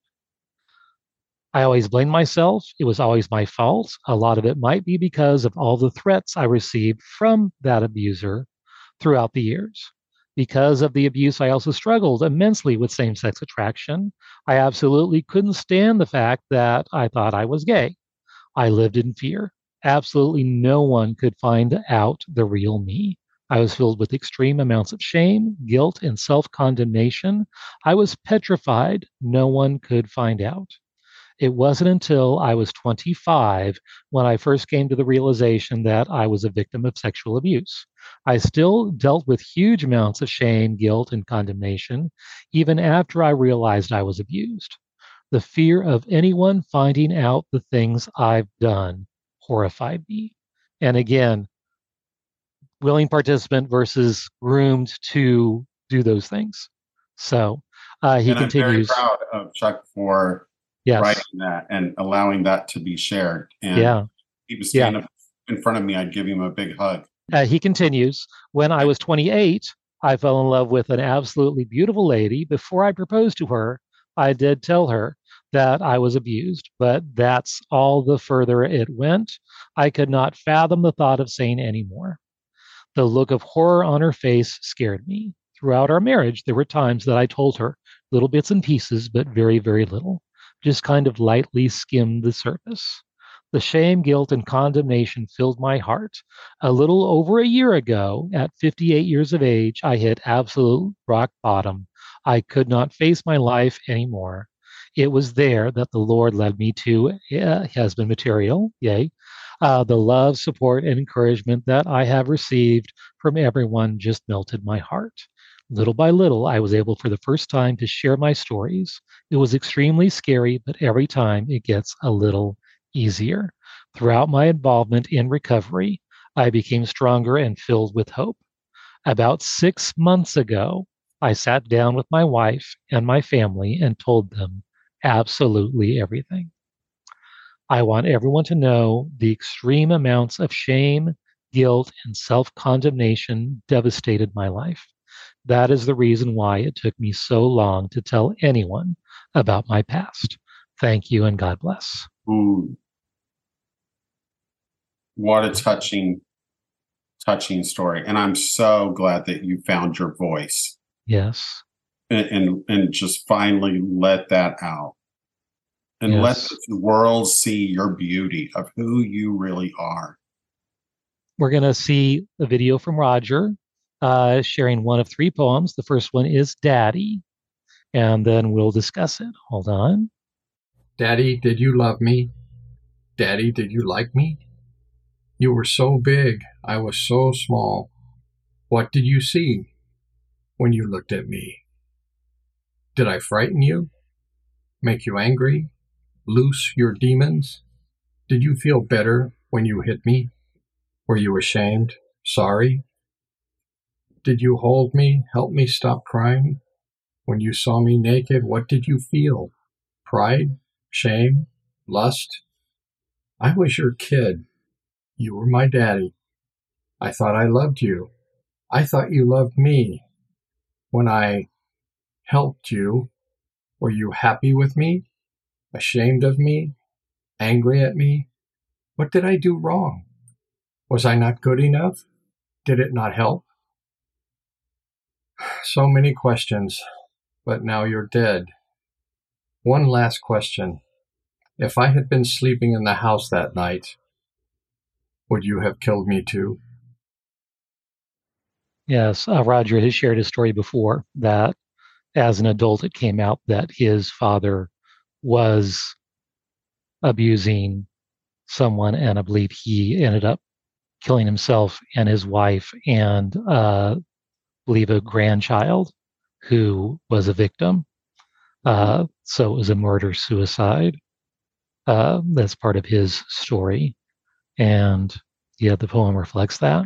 I always blamed myself. It was always my fault. A lot of it might be because of all the threats I received from that abuser throughout the years. Because of the abuse, I also struggled immensely with same sex attraction. I absolutely couldn't stand the fact that I thought I was gay. I lived in fear. Absolutely no one could find out the real me. I was filled with extreme amounts of shame, guilt, and self-condemnation. I was petrified no one could find out. It wasn't until I was 25 when I first came to the realization that I was a victim of sexual abuse. I still dealt with huge amounts of shame, guilt, and condemnation, even after I realized I was abused. The fear of anyone finding out the things I've done horrified me. And again, willing participant versus groomed to do those things. So he and continues. I'm very proud of Chuck for writing that and allowing that to be shared. And he was standing up in front of me. I'd give him a big hug. He continues, when I was 28, I fell in love with an absolutely beautiful lady. Before I proposed to her, I did tell her that I was abused, but that's all the further it went. I could not fathom the thought of saying any more. The look of horror on her face scared me. Throughout our marriage, there were times that I told her little bits and pieces, but very, very little, just kind of lightly skimmed the surface. The shame, guilt, and condemnation filled my heart. A little over a year ago, at 58 years of age, I hit absolute rock bottom. I could not face my life anymore. It was there that the Lord led me to husband material, yay. The love, support, and encouragement that I have received from everyone just melted my heart. Little by little, I was able for the first time to share my stories. It was extremely scary, but every time it gets a little easier. Throughout my involvement in recovery, I became stronger and filled with hope. About 6 months ago, I sat down with my wife and my family and told them absolutely everything. I want everyone to know the extreme amounts of shame, guilt, and self-condemnation devastated my life. That is the reason why it took me so long to tell anyone about my past. Thank you and God bless. Ooh. What a touching story. And I'm so glad that you found your voice. Yes. And just finally let that out. And let the world see your beauty of who you really are. We're going to see a video from Roger sharing one of 3 poems. The first one is Daddy, and then we'll discuss it. Hold on. Daddy, did you love me? Daddy, did you like me? You were so big, I was so small. What did you see when you looked at me? Did I frighten you? make you angry, loose your demons? Did you feel better when you hit me? Were you ashamed, sorry? Did you hold me, help me stop crying? When you saw me naked, what did you feel? Pride, shame, lust? I was your kid. You were my daddy. I thought I loved you. I thought you loved me. When I helped you, were you happy with me? Ashamed of me? Angry at me? What did I do wrong? Was I not good enough? Did it not help? So many questions, but now you're dead. One last question. If I had been sleeping in the house that night, would you have killed me too? Yes, Roger has shared a story before that as an adult, it came out that his father was abusing someone, and I believe he ended up killing himself and his wife and I believe a grandchild who was a victim. So it was a murder-suicide. That's part of his story. And yeah, the poem reflects that.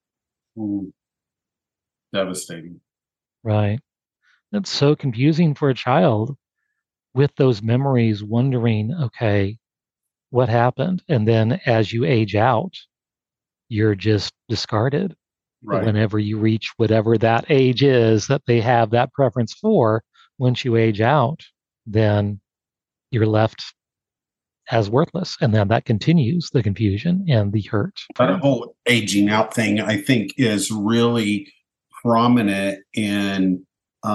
Devastating. Right. It's so confusing for a child with those memories, wondering, okay, what happened? And then as you age out, you're just discarded. Right. Whenever you reach whatever that age is that they have that preference for, once you age out, then you're left as worthless. And then that continues the confusion and the hurt. That whole aging out thing, I think, is really prominent in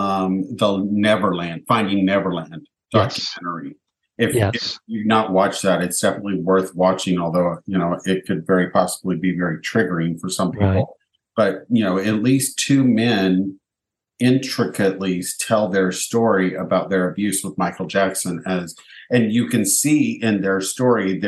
the Neverland, Finding Neverland documentary. If you've not watched that, it's definitely worth watching, although, it could very possibly be very triggering for some people. Right. But, at least two men intricately tell their story about their abuse with Michael Jackson, and you can see in their story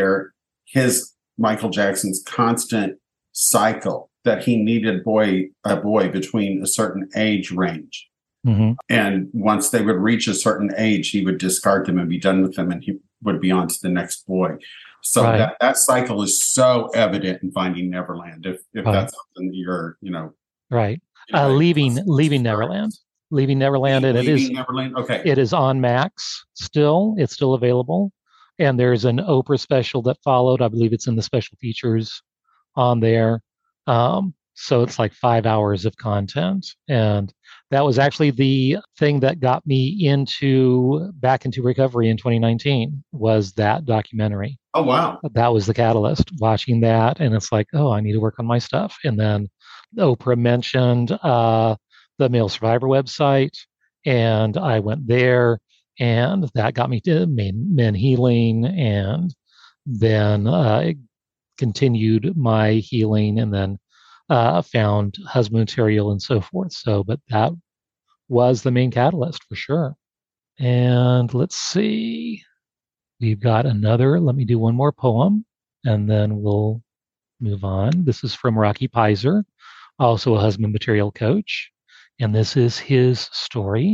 Michael Jackson's constant cycle that he needed a boy between a certain age range. Mm-hmm. And once they would reach a certain age, he would discard them and be done with them, and he would be on to the next boy. So that cycle is so evident in Finding Neverland. If that's something you're, right. Leaving Neverland. Leaving Neverland, and Neverland. Okay. It is on Max still. It's still available. And there's an Oprah special that followed. I believe it's in the special features on there. So it's like 5 hours of content. And that was actually the thing that got me back into recovery in 2019 was that documentary. Oh, wow. That was the catalyst, watching that. And it's like, oh, I need to work on my stuff. And then Oprah mentioned the Male Survivor website, and I went there, and that got me to Men Healing, and then I continued my healing, and then found husband material and so forth. But that was the main catalyst for sure. And let's see, we've got let me do one more poem, and then we'll move on. This is from Rocky Pizer, also a husband material coach. And this is his story.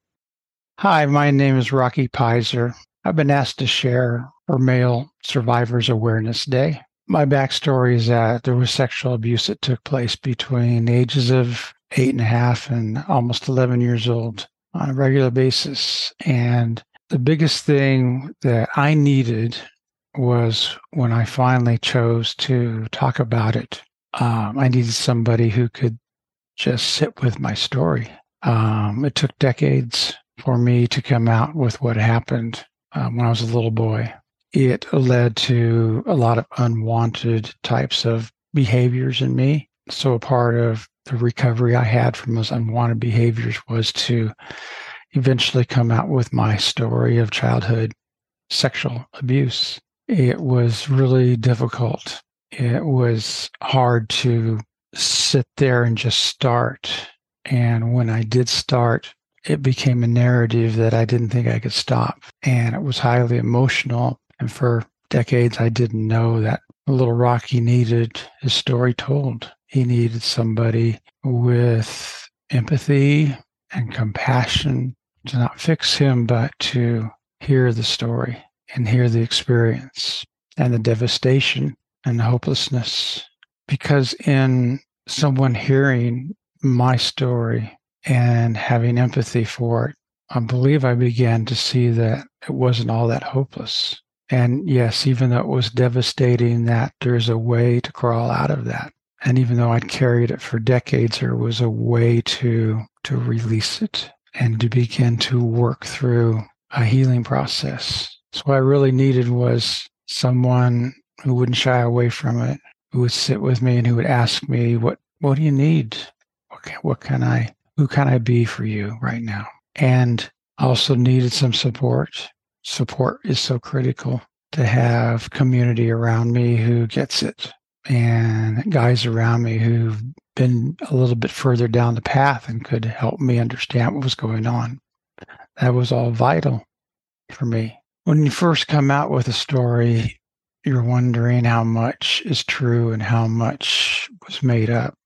Hi, my name is Rocky Pizer. I've been asked to share for Male Survivors Awareness Day. My backstory is that there was sexual abuse that took place between the ages of 8.5 and almost 11 years old on a regular basis. And the biggest thing that I needed was when I finally chose to talk about it, I needed somebody who could just sit with my story. It took decades for me to come out with what happened when I was a little boy. It led to a lot of unwanted types of behaviors in me. So a part of the recovery I had from those unwanted behaviors was to eventually come out with my story of childhood sexual abuse. It was really difficult. It was hard to sit there and just start. And when I did start, it became a narrative that I didn't think I could stop. And it was highly emotional. And for decades, I didn't know that little Rocky needed his story told. He needed somebody with empathy and compassion to not fix him, but to hear the story and hear the experience and the devastation and the hopelessness. Because in someone hearing my story and having empathy for it, I believe I began to see that it wasn't all that hopeless. And yes, even though it was devastating, that there's a way to crawl out of that. And even though I'd carried it for decades, there was a way to release it and to begin to work through a healing process. So what I really needed was someone who wouldn't shy away from it, who would sit with me and who would ask me, what do you need? Who can I be for you right now? And I also needed some support. Support is so critical, to have community around me who gets it, and guys around me who've been a little bit further down the path and could help me understand what was going on. That was all vital for me. When you first come out with a story, you're wondering how much is true and how much was made up.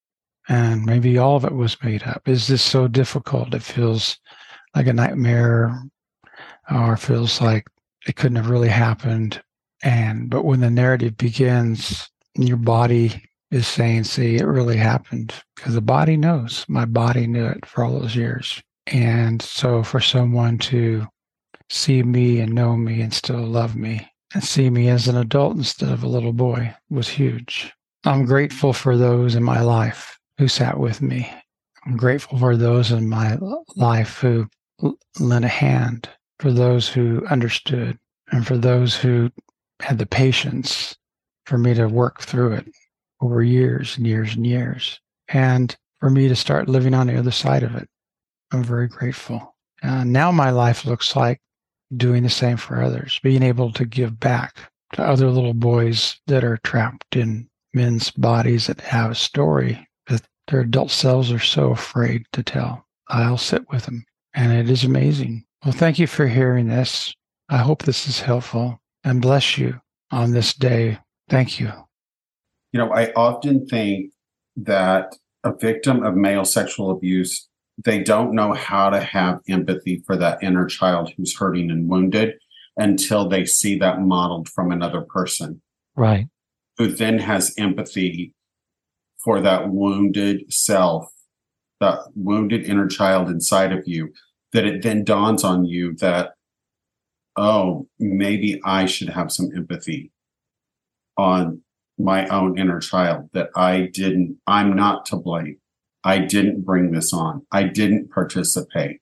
And maybe all of it was made up. Is this so difficult? It feels like a nightmare, or it feels like it couldn't have really happened. But when the narrative begins, your body is saying, see, it really happened, because the body knows. My body knew it for all those years. And so for someone to see me and know me and still love me and see me as an adult instead of a little boy was huge. I'm grateful for those in my life who sat with me. I'm grateful for those in my life who lent a hand, for those who understood, and for those who had the patience for me to work through it over years and years and years, and for me to start living on the other side of it. I'm very grateful. Now my life looks like doing the same for others, being able to give back to other little boys that are trapped in men's bodies that have a story that their adult selves are so afraid to tell. I'll sit with them, and it is amazing. Well, thank you for hearing this. I hope this is helpful, and bless you on this day. Thank you. You know, I often think that a victim of male sexual abuse, they don't know how to have empathy for that inner child who's hurting and wounded until they see that modeled from another person. Right. Who then has empathy for that wounded self, that wounded inner child inside of you, that it then dawns on you that, oh, maybe I should have some empathy on my own inner child, that I'm not to blame. I didn't bring this on. I didn't participate.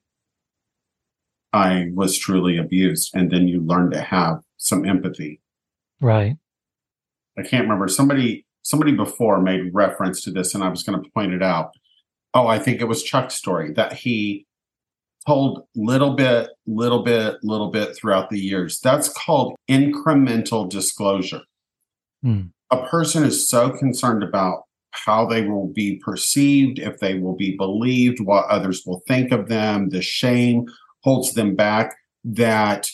I was truly abused. And then you learn to have some empathy. Right. I can't remember. Somebody before made reference to this, and I was going to point it out. Oh, I think it was Chuck's story that he told little bit throughout the years. That's called incremental disclosure. A person is so concerned about how they will be perceived, if they will be believed, what others will think of them, the shame holds them back, that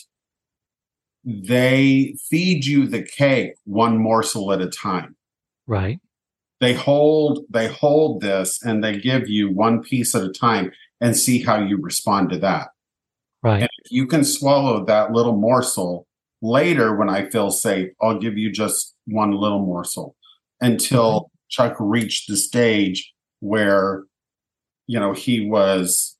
they feed you the cake one morsel at a time. Right. They hold this and they give you one piece at a time and see how you respond to that. Right. And if you can swallow that little morsel, later when I feel safe, I'll give you just one little morsel, until Chuck reached the stage where, he was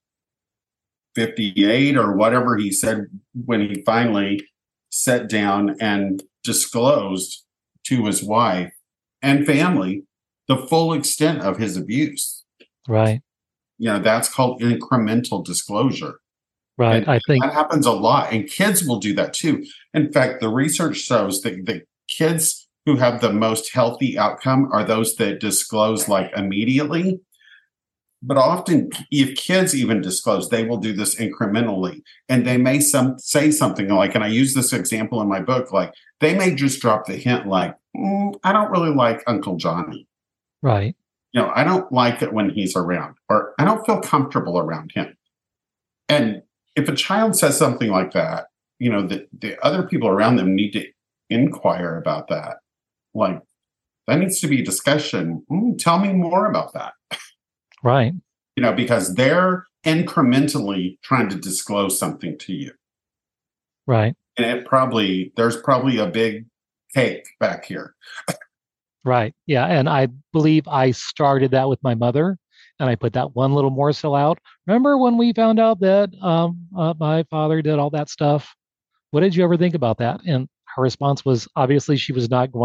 58 or whatever he said when he finally sat down and disclosed to his wife and family the full extent of his abuse. Right. That's called incremental disclosure. Right. And I think that happens a lot, and kids will do that too. In fact, the research shows that the kids who have the most healthy outcome are those that disclose like immediately. But often, if kids even disclose, they will do this incrementally. And they may say something like, and I use this example in my book, like they may just drop the hint like, I don't really like Uncle Johnny. Right. I don't like it when he's around, or I don't feel comfortable around him. And if a child says something like that, the other people around them need to inquire about that. Like, that needs to be a discussion. Tell me more about that. Right. Because they're incrementally trying to disclose something to you. Right. And there's probably a big cake back here. Right. Yeah. And I believe I started that with my mother, and I put that one little morsel out. Remember when we found out that my father did all that stuff? What did you ever think about that? And her response was obviously she was not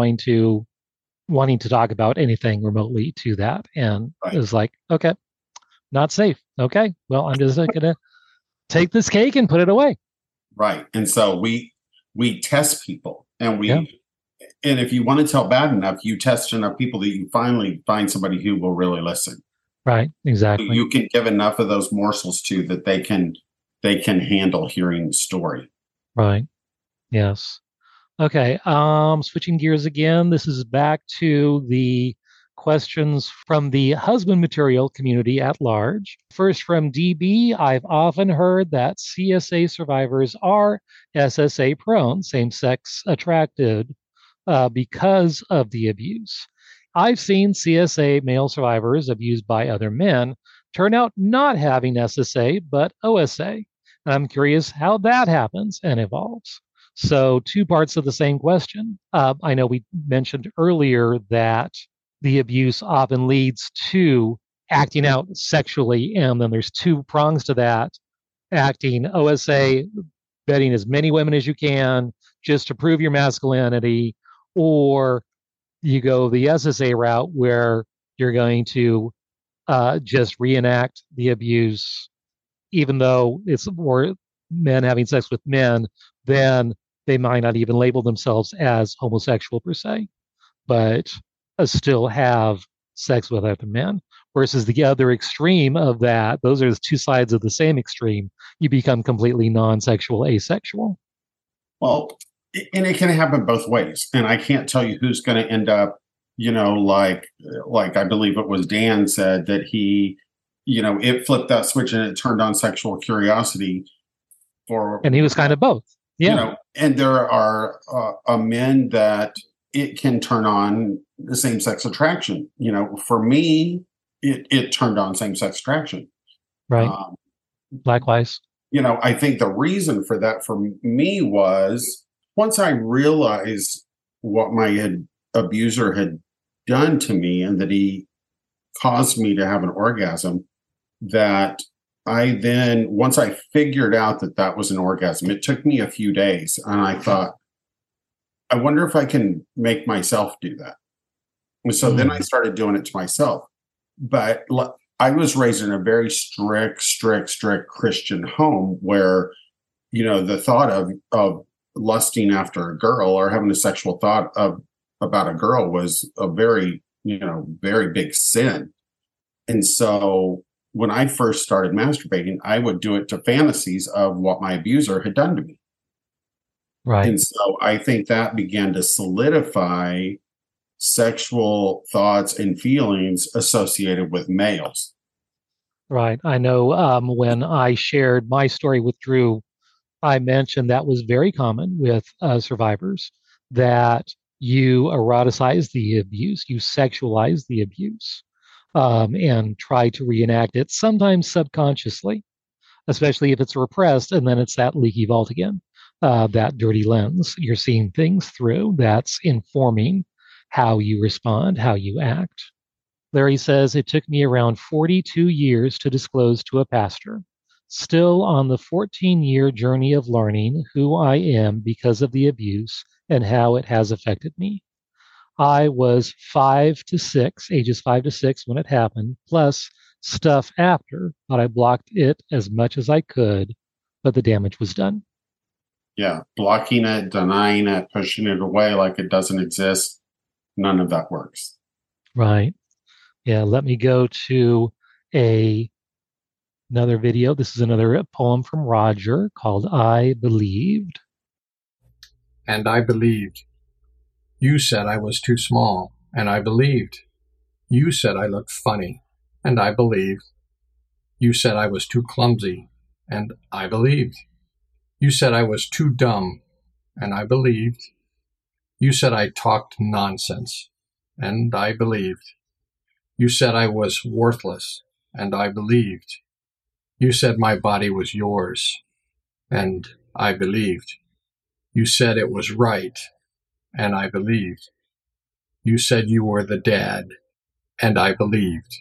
wanting to talk about anything remotely to that. And it was like, okay, not safe. Okay. Well, I'm just going to take this cake and put it away. Right. And so we test people, and and if you want to tell bad enough, you test enough people that you finally find somebody who will really listen. Right. Exactly. You can give enough of those morsels to that they can handle hearing the story. Right. Yes. Okay. Switching gears again. This is back to the questions from the husband material community at large. First from DB, I've often heard that CSA survivors are SSA prone, same-sex attracted, because of the abuse. I've seen CSA male survivors abused by other men turn out not having SSA, but OSA. And I'm curious how that happens and evolves. So, two parts of the same question. I know we mentioned earlier that the abuse often leads to acting out sexually, and then there's two prongs to that: acting OSA, betting as many women as you can just to prove your masculinity, or you go the SSA route where you're going to just reenact the abuse, even though it's more men having sex with men, then they might not even label themselves as homosexual per se, but still have sex with other men. Versus the other extreme of that, those are the two sides of the same extreme. You become completely non-sexual, asexual. Well, and it can happen both ways. And I can't tell you who's going to end up, like I believe it was Dan said that he, it flipped that switch and it turned on sexual curiosity and he was kind of both. Yeah. And there are men that it can turn on the same-sex attraction. For me, it turned on same-sex attraction. Right. Likewise. I think the reason for that for me was once I realized what my abuser had done to me and that he caused me to have an orgasm, that I then, once I figured out that that was an orgasm, it took me a few days, and I thought, I wonder if I can make myself do that. And so then I started doing it to myself. But I was raised in a very strict Christian home where, the thought of lusting after a girl or having a sexual thought about a girl was a very, very big sin. And so when I first started masturbating, I would do it to fantasies of what my abuser had done to me. Right. And so I think that began to solidify sexual thoughts and feelings associated with males. Right. I know when I shared my story with Drew, I mentioned that was very common with survivors, that you eroticize the abuse, you sexualize the abuse, and try to reenact it, sometimes subconsciously, especially if it's repressed, and then it's that leaky vault again, that dirty lens you're seeing things through that's informing how you respond, how you act. Larry says, it took me around 42 years to disclose to a pastor. Still on the 14-year journey of learning who I am because of the abuse and how it has affected me. I was ages 5 to 6 when it happened, plus stuff after, but I blocked it as much as I could, but the damage was done. Yeah, blocking it, denying it, pushing it away like it doesn't exist, none of that works. Right. Yeah, let me go to another video. This is another poem from Roger called I Believed. And I believed. You said I was too small, and I believed. You said I looked funny, and I believed. You said I was too clumsy, and I believed. You said I was too dumb, and I believed. You said I talked nonsense, and I believed. You said I was worthless, and I believed. You said my body was yours, and I believed. You said it was right, and I believed. You said you were the dad, and I believed.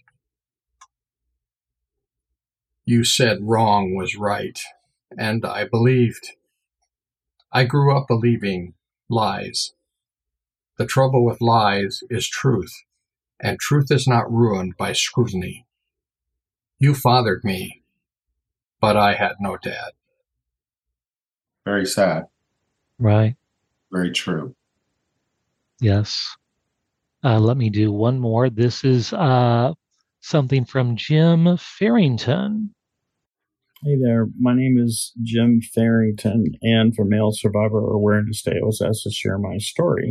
You said wrong was right, and I believed. I grew up believing lies. The trouble with lies is truth, and truth is not ruined by scrutiny. You fathered me, but I had no dad. Very sad. Right. Very true. Yes. Let me do one more. This is something from Jim Farrington. Hey there, my name is Jim Farrington, and for Male Survivor Awareness Day, I was asked to share my story.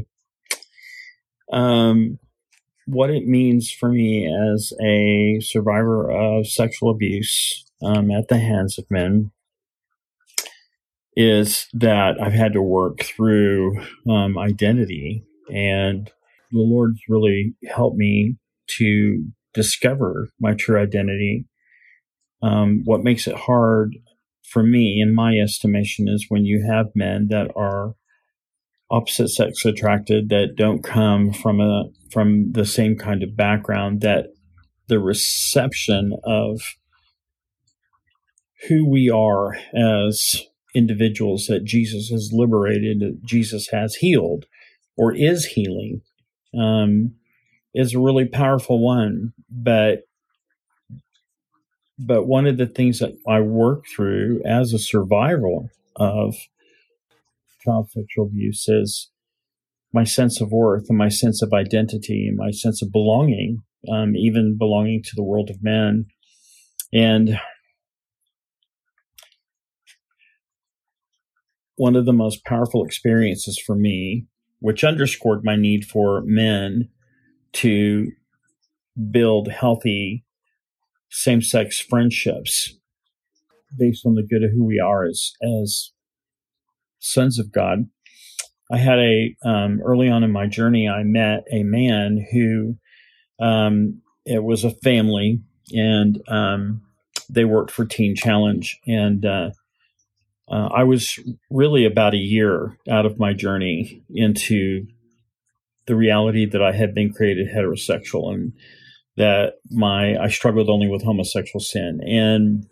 What it means for me as a survivor of sexual abuse at the hands of men is that I've had to work through identity, and the Lord's really helped me to discover my true identity. What makes it hard for me, in my estimation, is when you have men that are opposite sex attracted, that don't come from the same kind of background, that the reception of who we are as individuals that Jesus has liberated, that Jesus has healed or is healing, is a really powerful one. But one of the things that I work through as a survivor of child sexual abuse is my sense of worth and my sense of identity and my sense of belonging, even belonging to the world of men. And one of the most powerful experiences for me, which underscored my need for men to build healthy same-sex friendships based on the good of who we are as sons of God. I had early on in my journey, I met a man who, it was a family, and they worked for Teen Challenge. And I was really about a year out of my journey into the reality that I had been created heterosexual, and that I struggled only with homosexual sin. And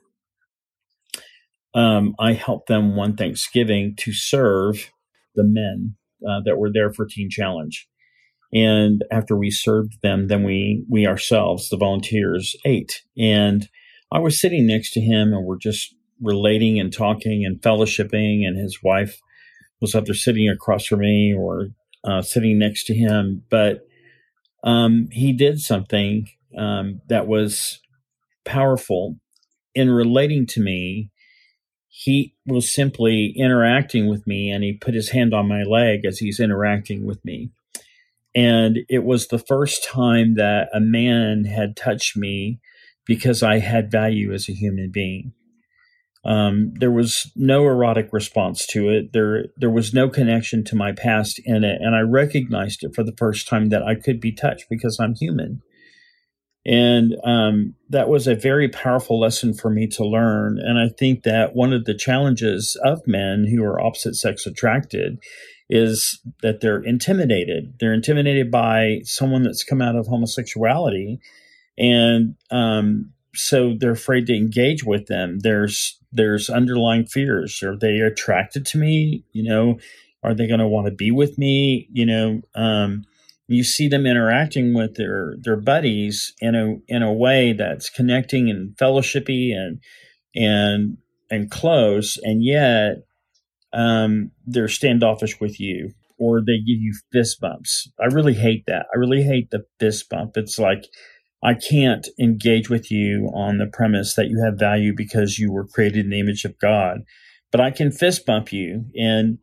I helped them one Thanksgiving to serve the men that were there for Teen Challenge. And after we served them, then we ourselves, the volunteers, ate. And I was sitting next to him, and we're just relating and talking and fellowshipping. And his wife was either sitting across from me or sitting next to him. But he did something that was powerful in relating to me. He was simply interacting with me, and he put his hand on my leg as he's interacting with me. And it was the first time that a man had touched me because I had value as a human being. There was no erotic response to it. There was no connection to my past in it. And I recognized it for the first time, that I could be touched because I'm human. And that was a very powerful lesson for me to learn. And I think that one of the challenges of men who are opposite sex attracted is that they're intimidated. They're intimidated by someone that's come out of homosexuality. And so they're afraid to engage with them. There's underlying fears. Are they attracted to me? Are they going to want to be with me? You see them interacting with their buddies in a way that's connecting and fellowshippy and close, and yet they're standoffish with you, or they give you fist bumps. I really hate that. I really hate the fist bump. It's like, I can't engage with you on the premise that you have value because you were created in the image of God, but I can fist bump you. And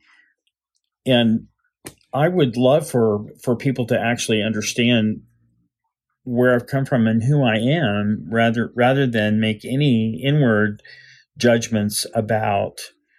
I would love for people to actually understand where I've come from and who I am, rather than make any inward judgments about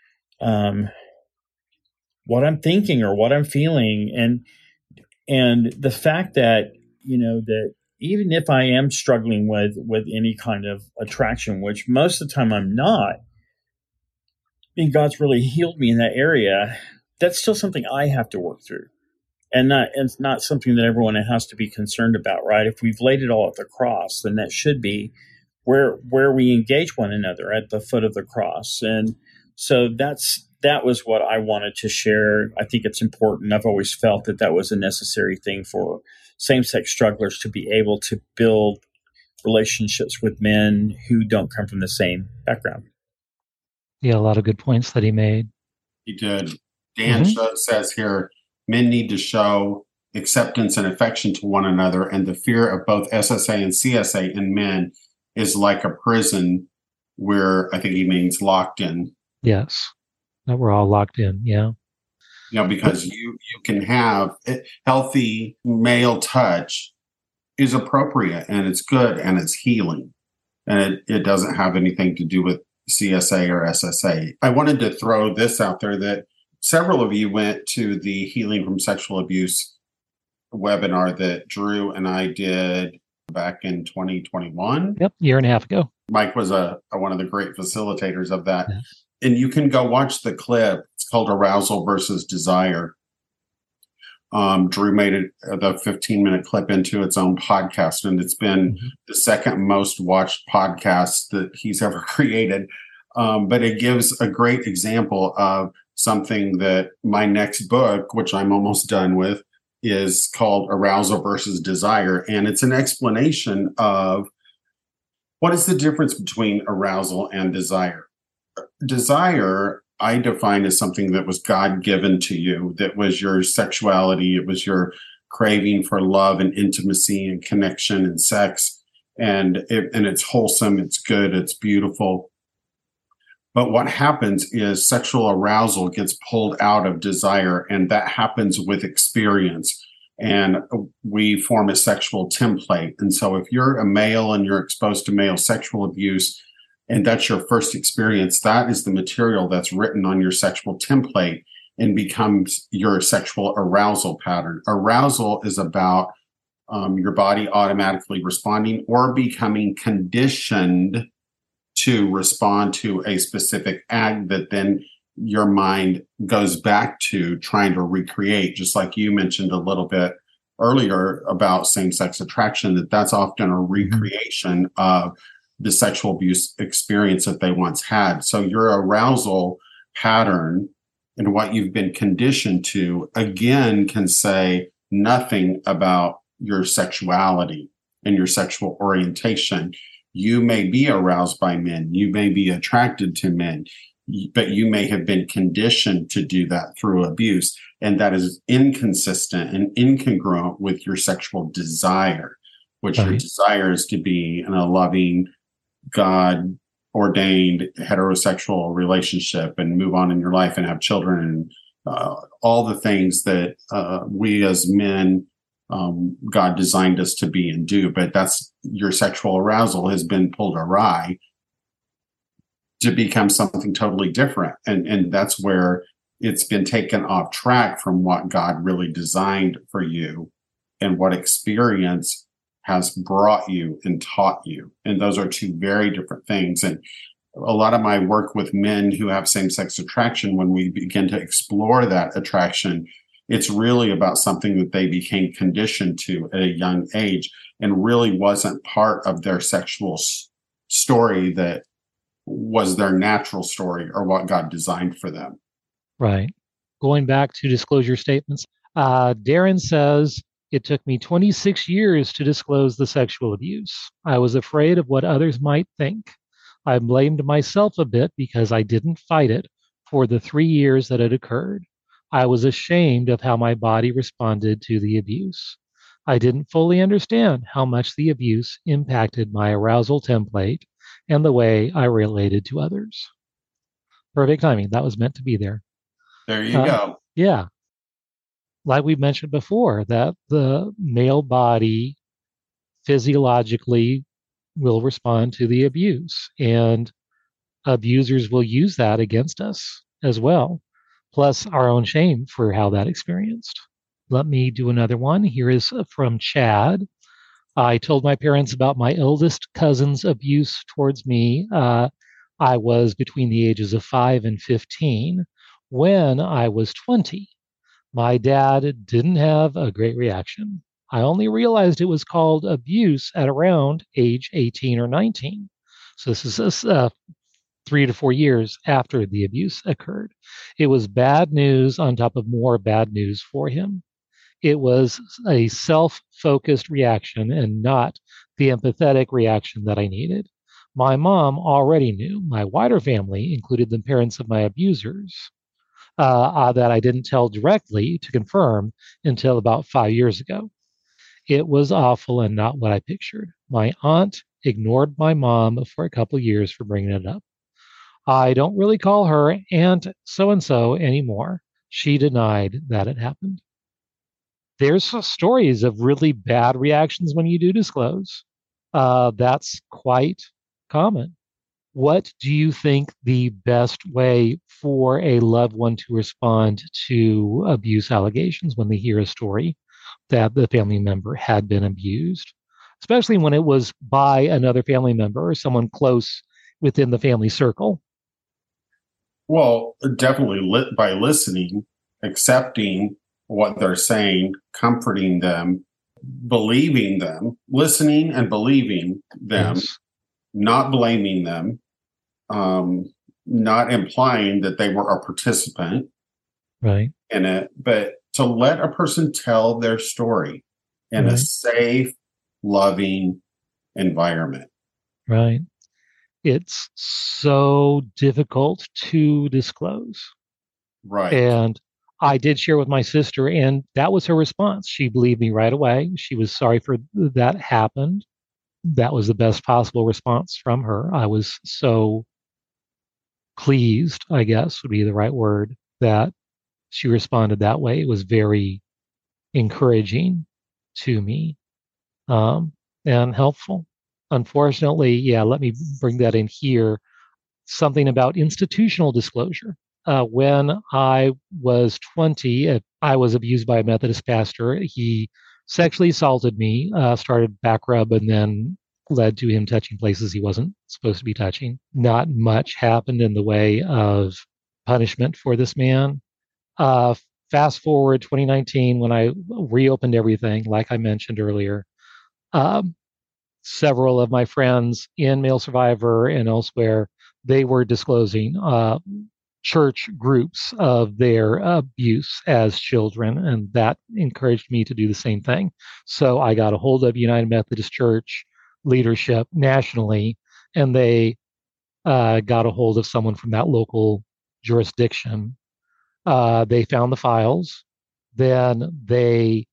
what I'm thinking or what I'm feeling. And the fact that, that even if I am struggling with any kind of attraction, which most of the time I'm not, I mean, God's really healed me in that area, that's still something I have to work through. And it's not something that everyone has to be concerned about, right? If we've laid it all at the cross, then that should be where we engage one another, at the foot of the cross. And so that was what I wanted to share. I think it's important. I've always felt that was a necessary thing for same-sex strugglers to be able to build relationships with men who don't come from the same background. Yeah, a lot of good points that he made. He did. Dan says here, men need to show acceptance and affection to one another, and the fear of both SSA and CSA in men is like a prison where, I think he means locked in. Yes, that we're all locked in, yeah. Because you can have healthy male touch is appropriate, and it's good, and it's healing. And it doesn't have anything to do with CSA or SSA. I wanted to throw this out there that several of you went to the Healing from Sexual Abuse webinar that Drew and I did back in 2021. Yep, year and a half ago. Mike was one of the great facilitators of that. Yes. And you can go watch the clip. It's called Arousal versus Desire. Drew made it the 15-minute clip into its own podcast, and it's been the second most watched podcast that he's ever created. But it gives a great example of something that my next book, which I'm almost done with, is called Arousal versus Desire. And it's an explanation of what is the difference between arousal and desire. Desire, I define as something that was God-given to you, that was your sexuality, it was your craving for love and intimacy and connection and sex, and it's wholesome, it's good, it's beautiful. But what happens is sexual arousal gets pulled out of desire, and that happens with experience. And we form a sexual template. And so if you're a male and you're exposed to male sexual abuse, and that's your first experience, that is the material that's written on your sexual template and becomes your sexual arousal pattern. Arousal is about your body automatically responding or becoming conditioned to respond to a specific act that then your mind goes back to trying to recreate, just like you mentioned a little bit earlier about same-sex attraction, that's often a recreation of the sexual abuse experience that they once had. So your arousal pattern and what you've been conditioned to, again, can say nothing about your sexuality and your sexual orientation. You may be aroused by men. You may be attracted to men, but you may have been conditioned to do that through abuse. And that is inconsistent and incongruent with your sexual desire, which your desire is to be in a loving, God ordained heterosexual relationship and move on in your life and have children and all the things that we as men, God designed us to be and do. But that's your sexual arousal has been pulled awry to become something totally different. And that's where it's been taken off track from what God really designed for you and what experience has brought you and taught you. And those are two very different things. And a lot of my work with men who have same-sex attraction, when we begin to explore that attraction, it's really about something that they became conditioned to at a young age and really wasn't part of their sexual story that was their natural story or what God designed for them. Right. Going back to disclosure statements, Darren says, it took me 26 years to disclose the sexual abuse. I was afraid of what others might think. I blamed myself a bit because I didn't fight it for the 3 years that it occurred. I was ashamed of how my body responded to the abuse. I didn't fully understand how much the abuse impacted my arousal template and the way I related to others. Perfect timing. That was meant to be there. There you go. Yeah. Like we mentioned before, that the male body physiologically will respond to the abuse, and abusers will use that against us as well, plus our own shame for how that experienced. Let me do another one. Here is from Chad. I told my parents about my eldest cousin's abuse towards me. I was between the ages of 5 and 15. When I was 20, my dad didn't have a great reaction. I only realized it was called abuse at around age 18 or 19. So this is 3 to 4 years after the abuse occurred. It was bad news on top of more bad news for him. It was a self-focused reaction and not the empathetic reaction that I needed. My mom already knew. My wider family included the parents of my abusers that I didn't tell directly to confirm until about 5 years ago. It was awful and not what I pictured. My aunt ignored my mom for a couple of years for bringing it up. I don't really call her Aunt so and so anymore. She denied that it happened. There's stories of really bad reactions when you do disclose. That's quite common. What do you think the best way for a loved one to respond to abuse allegations when they hear a story that the family member had been abused, especially when it was by another family member or someone close within the family circle? Well, definitely by listening, accepting what they're saying, comforting them, believing them, listening and believing them, Yes. not blaming them, not implying that they were a participant Right. in it, but to let a person tell their story in a Right. safe, loving environment. Right. It's so difficult to disclose. Right. And I did share with my sister, and that was her response. She believed me right away. She was sorry for that happened. That was the best possible response from her. I was so pleased, I guess would be the right word, that she responded that way. It was very encouraging to me, and helpful. Unfortunately, yeah, let me bring that in here. Something about institutional disclosure. When I was 20, I was abused by a Methodist pastor. He sexually assaulted me, started back rub, and then led to him touching places he wasn't supposed to be touching. Not much happened in the way of punishment for this man. Uh, Fast forward 2019, when I reopened everything, like I mentioned earlier, um, several of my friends in Male Survivor and elsewhere, they were disclosing church groups of their abuse as children, and that encouraged me to do the same thing. So I got a hold of United Methodist Church leadership nationally, and they got a hold of someone from that local jurisdiction. They found the files. Then they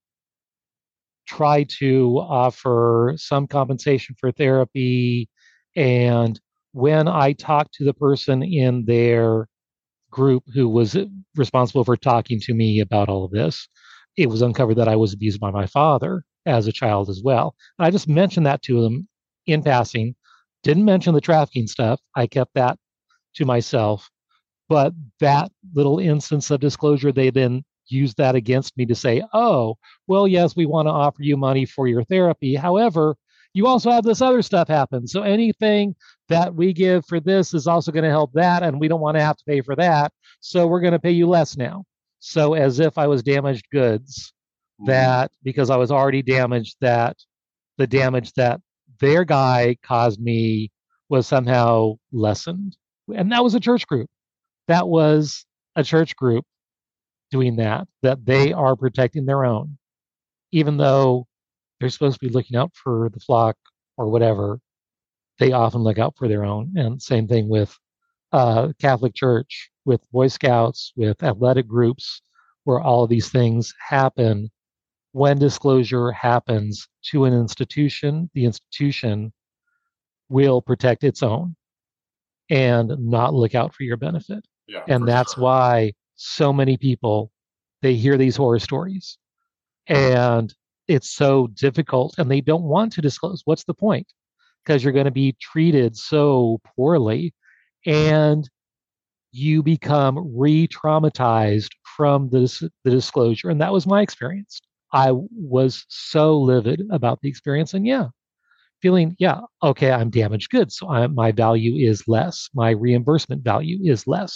try to offer some compensation for therapy. And when I talked to the person in their group who was responsible for talking to me about all of this, it was uncovered that I was abused by my father as a child as well. And I just mentioned that to them in passing, didn't mention the trafficking stuff. I kept that to myself. But that little instance of disclosure, they then used that against me to say, oh, well, yes, we want to offer you money for your therapy. However, you also have this other stuff happen. So anything that we give for this is also going to help that. And we don't want to have to pay for that. So we're going to pay you less now. So as if I was damaged goods, that because I was already damaged, that the damage that their guy caused me was somehow lessened. And that was a church group. That was a church group doing that they are protecting their own, even though they're supposed to be looking out for the flock or whatever. They often look out for their own. And same thing with Catholic Church, with Boy Scouts, with athletic groups, where all of these things happen. When disclosure happens to an institution, the institution will protect its own and not look out for your benefit. Yeah, And that's sure. why so many people, they hear these horror stories and it's so difficult and they don't want to disclose. What's the point? Because you're going to be treated so poorly and you become re-traumatized from the disclosure. And that was my experience. I was so livid about the experience. And yeah, feeling, yeah, okay, I'm damaged goods. So my value is less. My reimbursement value is less.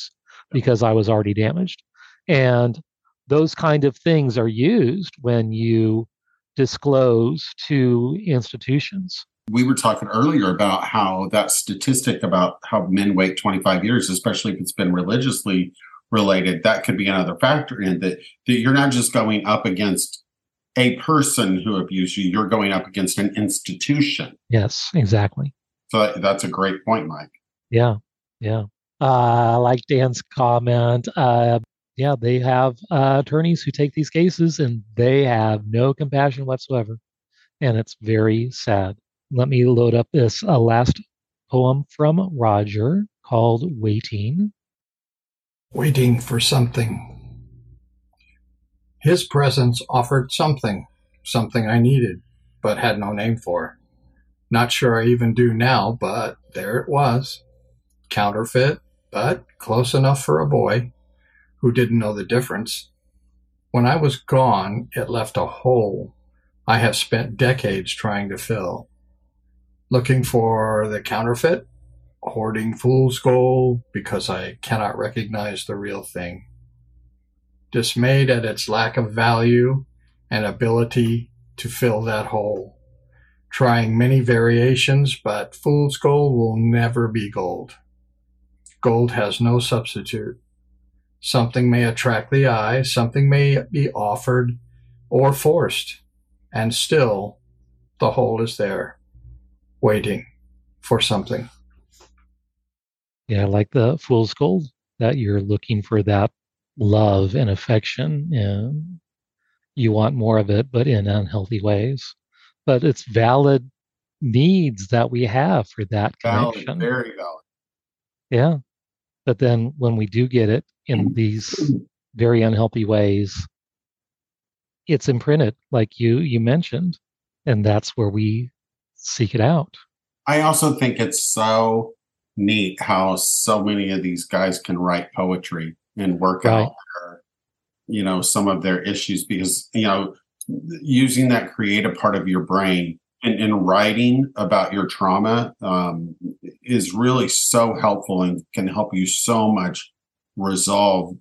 because I was already damaged. And those kind of things are used when you disclose to institutions. We were talking earlier about how that statistic about how men wait 25 years, especially if it's been religiously related, that could be another factor in that you're not just going up against a person who abused you, you're going up against an institution. Yes, exactly. So that's a great point, Mike. Yeah, yeah. I like Dan's comment. Yeah, they have attorneys who take these cases and they have no compassion whatsoever. And it's very sad. Let me load up this last poem from Roger called Waiting. Waiting for something. His presence offered something I needed, but had no name for. Not sure I even do now, but there it was. Counterfeit, but close enough for a boy who didn't know the difference. When I was gone, it left a hole I have spent decades trying to fill. Looking for the counterfeit, hoarding fool's gold because I cannot recognize the real thing. Dismayed at its lack of value and ability to fill that hole. Trying many variations, but fool's gold will never be gold. Gold has no substitute. Something may attract the eye, something may be offered or forced, and still the hole is there, waiting for something. Yeah, I like the fool's gold, that you're looking for that love and affection, and you want more of it, but in unhealthy ways. But it's valid needs that we have for that connection. Valid, very valid. Yeah. But then when we do get it in these very unhealthy ways, it's imprinted, like you mentioned, and that's where we seek it out. I also think it's so neat how so many of these guys can write poetry and work out their, some of their issues, because, using that creative part of your brain and writing about your trauma is really so helpful and can help you so much resolve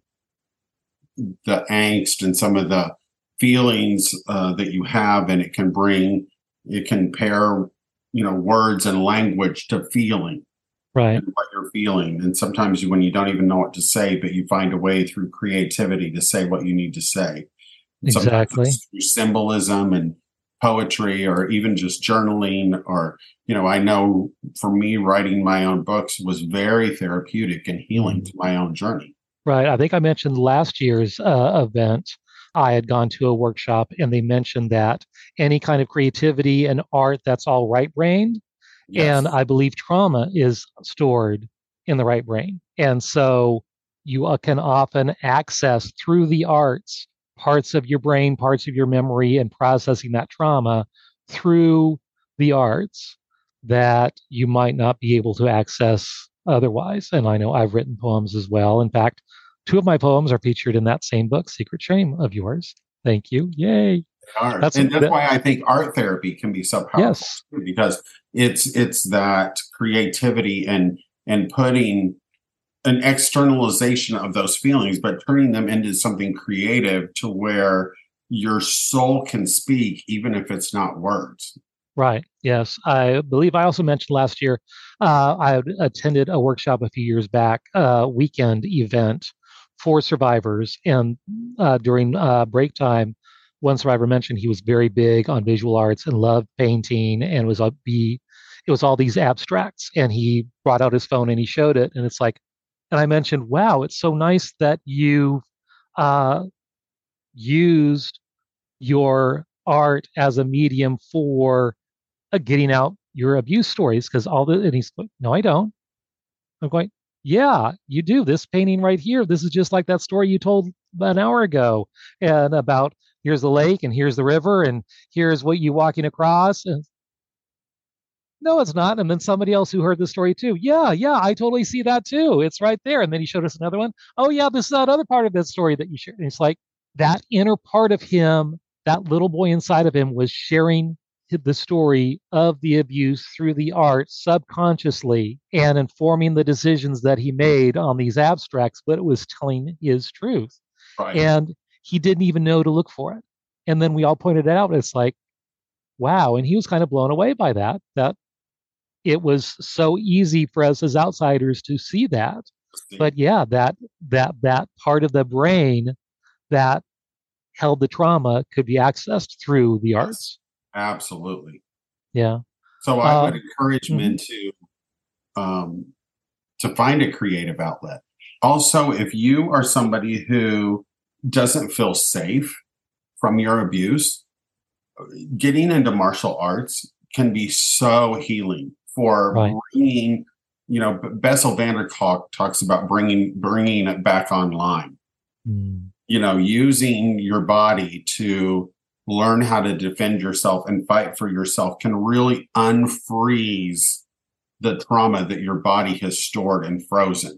the angst and some of the feelings that you have. And it can pair, words and language to feeling. Right. And what you're feeling. And sometimes when you don't even know what to say, but you find a way through creativity to say what you need to say. Exactly. Through symbolism and poetry, or even just journaling, or, I know for me, writing my own books was very therapeutic and healing to my own journey. Right. I think I mentioned last year's event. I had gone to a workshop and they mentioned that any kind of creativity and art, that's all right-brained. Yes. And I believe trauma is stored in the right brain. And so you can often access through the arts parts of your brain, parts of your memory, and processing that trauma through the arts that you might not be able to access otherwise. And I know I've written poems as well. In fact, 2 of my poems are featured in that same book, Secret Shame, of yours. Thank you. Yay. That's why I think art therapy can be so powerful. Yes. Too, because it's that creativity and putting an externalization of those feelings, but turning them into something creative to where your soul can speak, even if it's not words. Right. Yes. I believe I also mentioned last year, I attended a workshop a few years back, a weekend event for survivors. And during break time, one survivor mentioned he was very big on visual arts and loved painting, and it was all these abstracts. And he brought out his phone and he showed it. And it's like, and I mentioned, wow, it's so nice that you used your art as a medium for getting out your abuse stories, because and he's like, no, I don't. I'm going, yeah, you do. This painting right here, this is just like that story you told an hour ago, and about here's the lake and here's the river and here's what you walking across. And no, it's not. And then somebody else who heard the story too. Yeah, I totally see that too. It's right there. And then he showed us another one. Oh yeah, this is that other part of that story that you shared. And it's like that inner part of him, that little boy inside of him was sharing the story of the abuse through the art subconsciously and informing the decisions that he made on these abstracts, but it was telling his truth. Right. And he didn't even know to look for it. And then we all pointed it out. It's like, wow. And he was kind of blown away by that it was so easy for us as outsiders to see that. But yeah, that part of the brain that held the trauma could be accessed through the arts. Absolutely. Yeah. So I would encourage men to find a creative outlet. Also, if you are somebody who doesn't feel safe from your abuse, getting into martial arts can be so healing for bringing, Bessel van der Kolk talks about bringing it back online. Using your body to learn how to defend yourself and fight for yourself can really unfreeze the trauma that your body has stored and frozen.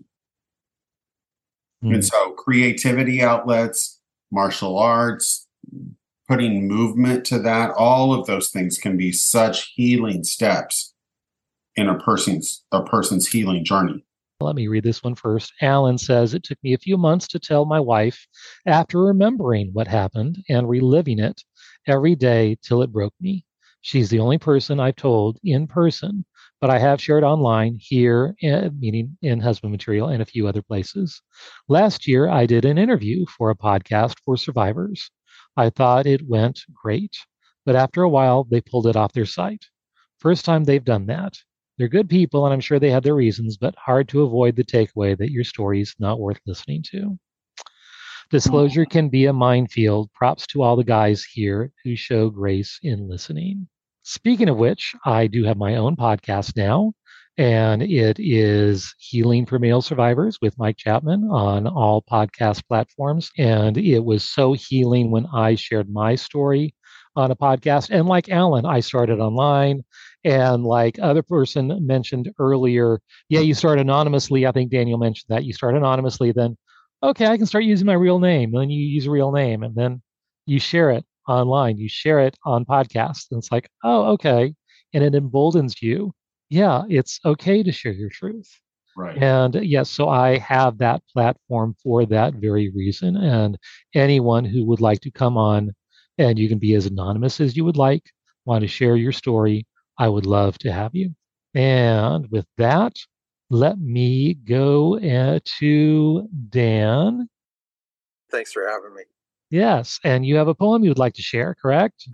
And so creativity outlets, martial arts, putting movement to that, all of those things can be such healing steps in a person's healing journey. Let me read this one first. Alan says, it took me a few months to tell my wife after remembering what happened and reliving it every day till it broke me. She's the only person I've told in person, but I have shared online here, meaning in Husband Material and a few other places. Last year, I did an interview for a podcast for survivors. I thought it went great, but after a while, they pulled it off their site. First time they've done that. They're good people, and I'm sure they had their reasons, but hard to avoid the takeaway that your story is not worth listening to. Disclosure can be a minefield. Props to all the guys here who show grace in listening. Speaking of which, I do have my own podcast now, and it is Healing for Male Survivors with Mike Chapman on all podcast platforms. And it was so healing when I shared my story on a podcast. And like Alan, I started online. And like other person mentioned earlier, you start anonymously. I think Daniel mentioned that. You start anonymously, then, okay, I can start using my real name. And then you use a real name, and then you share it online. You share it on podcasts. And it's like, oh, okay. And it emboldens you. Yeah, it's okay to share your truth. Right. And yes, so I have that platform for that very reason. And anyone who would like to come on, and you can be as anonymous as you would like, want to share your story, I would love to have you. And with that, let me go to Dan. Thanks for having me. Yes, and you have a poem you would like to share, correct?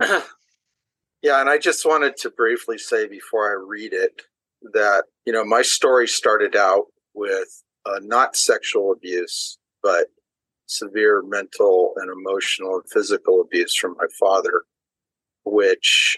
Yeah, and I just wanted to briefly say before I read it that, my story started out with not sexual abuse, but severe mental and emotional and physical abuse from my father, which,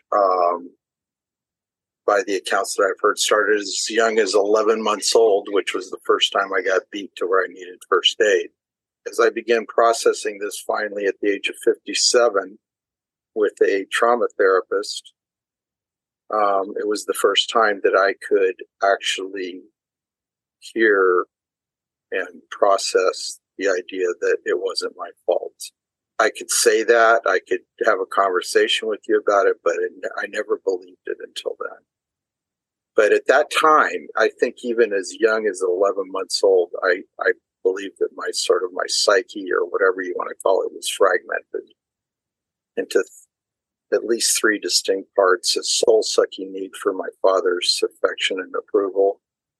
by the accounts that I've heard, started as young as 11 months old, which was the first time I got beat to where I needed first aid. As I began processing this finally at the age of 57 with a trauma therapist, it was the first time that I could actually hear and process the idea that it wasn't my fault. I could say that, I could have a conversation with you about it, but I never believed it until then. But at that time, I think even as young as 11 months old, I believed that my psyche, or whatever you want to call it, was fragmented into at least three distinct parts: a soul-sucking need for my father's affection and approval,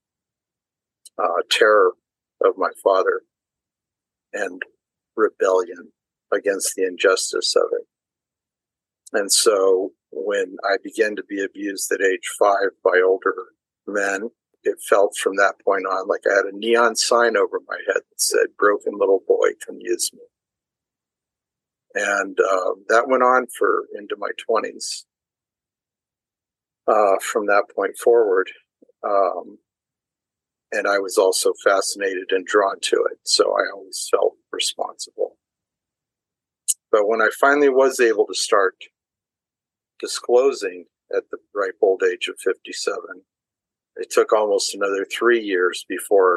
terror of my father, and rebellion against the injustice of it. And so when I began to be abused at age 5 by older men, it felt from that point on like I had a neon sign over my head that said, "Broken little boy, come use me." And that went on for into my 20s. From that point forward, and I was also fascinated and drawn to it, so I always felt responsible. But when I finally was able to start disclosing at the ripe old age of 57, it took almost another 3 years before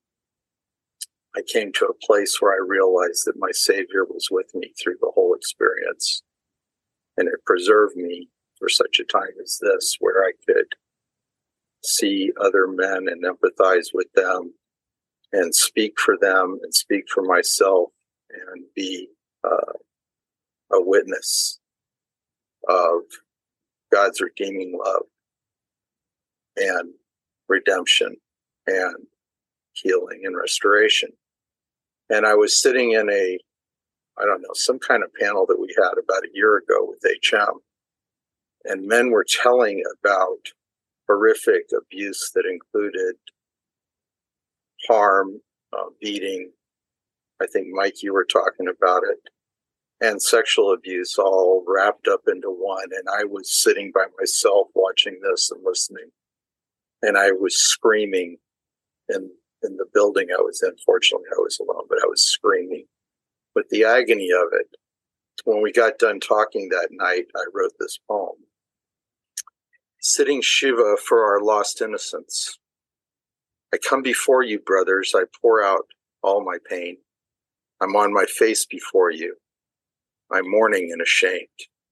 I came to a place where I realized that my Savior was with me through the whole experience, and it preserved me for such a time as this, where I could see other men and empathize with them and speak for them and speak for myself and be a witness of God's redeeming love and redemption and healing and restoration. And I was sitting in some kind of panel that we had about a year ago with HM, and men were telling about horrific abuse that included harm, beating. I think, Mike, you were talking about it, and sexual abuse all wrapped up into one. And I was sitting by myself watching this and listening, and I was screaming in the building I was in. Fortunately, I was alone, but I was screaming with the agony of it. When we got done talking that night, I wrote this poem. Sitting Shiva for our lost innocence. I come before you, brothers. I pour out all my pain. I'm on my face before you. I'm mourning and ashamed.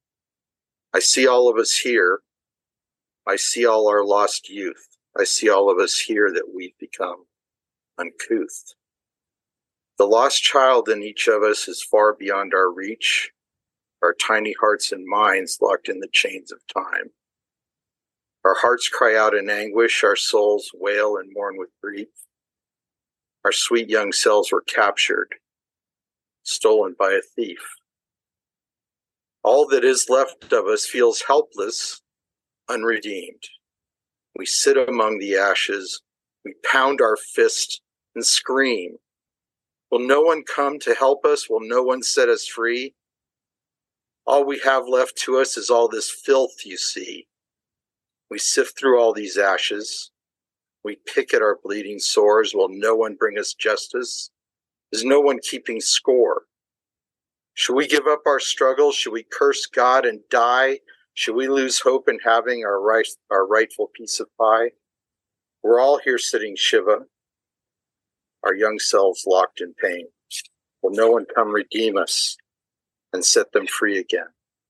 I see all of us here. I see all our lost youth. I see all of us here that we've become uncouth. The lost child in each of us is far beyond our reach, our tiny hearts and minds locked in the chains of time. Our hearts cry out in anguish, our souls wail and mourn with grief. Our sweet young selves were captured, stolen by a thief. All that is left of us feels helpless, unredeemed. We sit among the ashes, we pound our fist and scream. Will no one come to help us? Will no one set us free? All we have left to us is all this filth you see. We sift through all these ashes. We pick at our bleeding sores. Will no one bring us justice? Is no one keeping score? Should we give up our struggle? Should we curse God and die? Should we lose hope in having our rightful piece of pie? We're all here sitting Shiva, our young selves locked in pain. Will no one come redeem us and set them free again?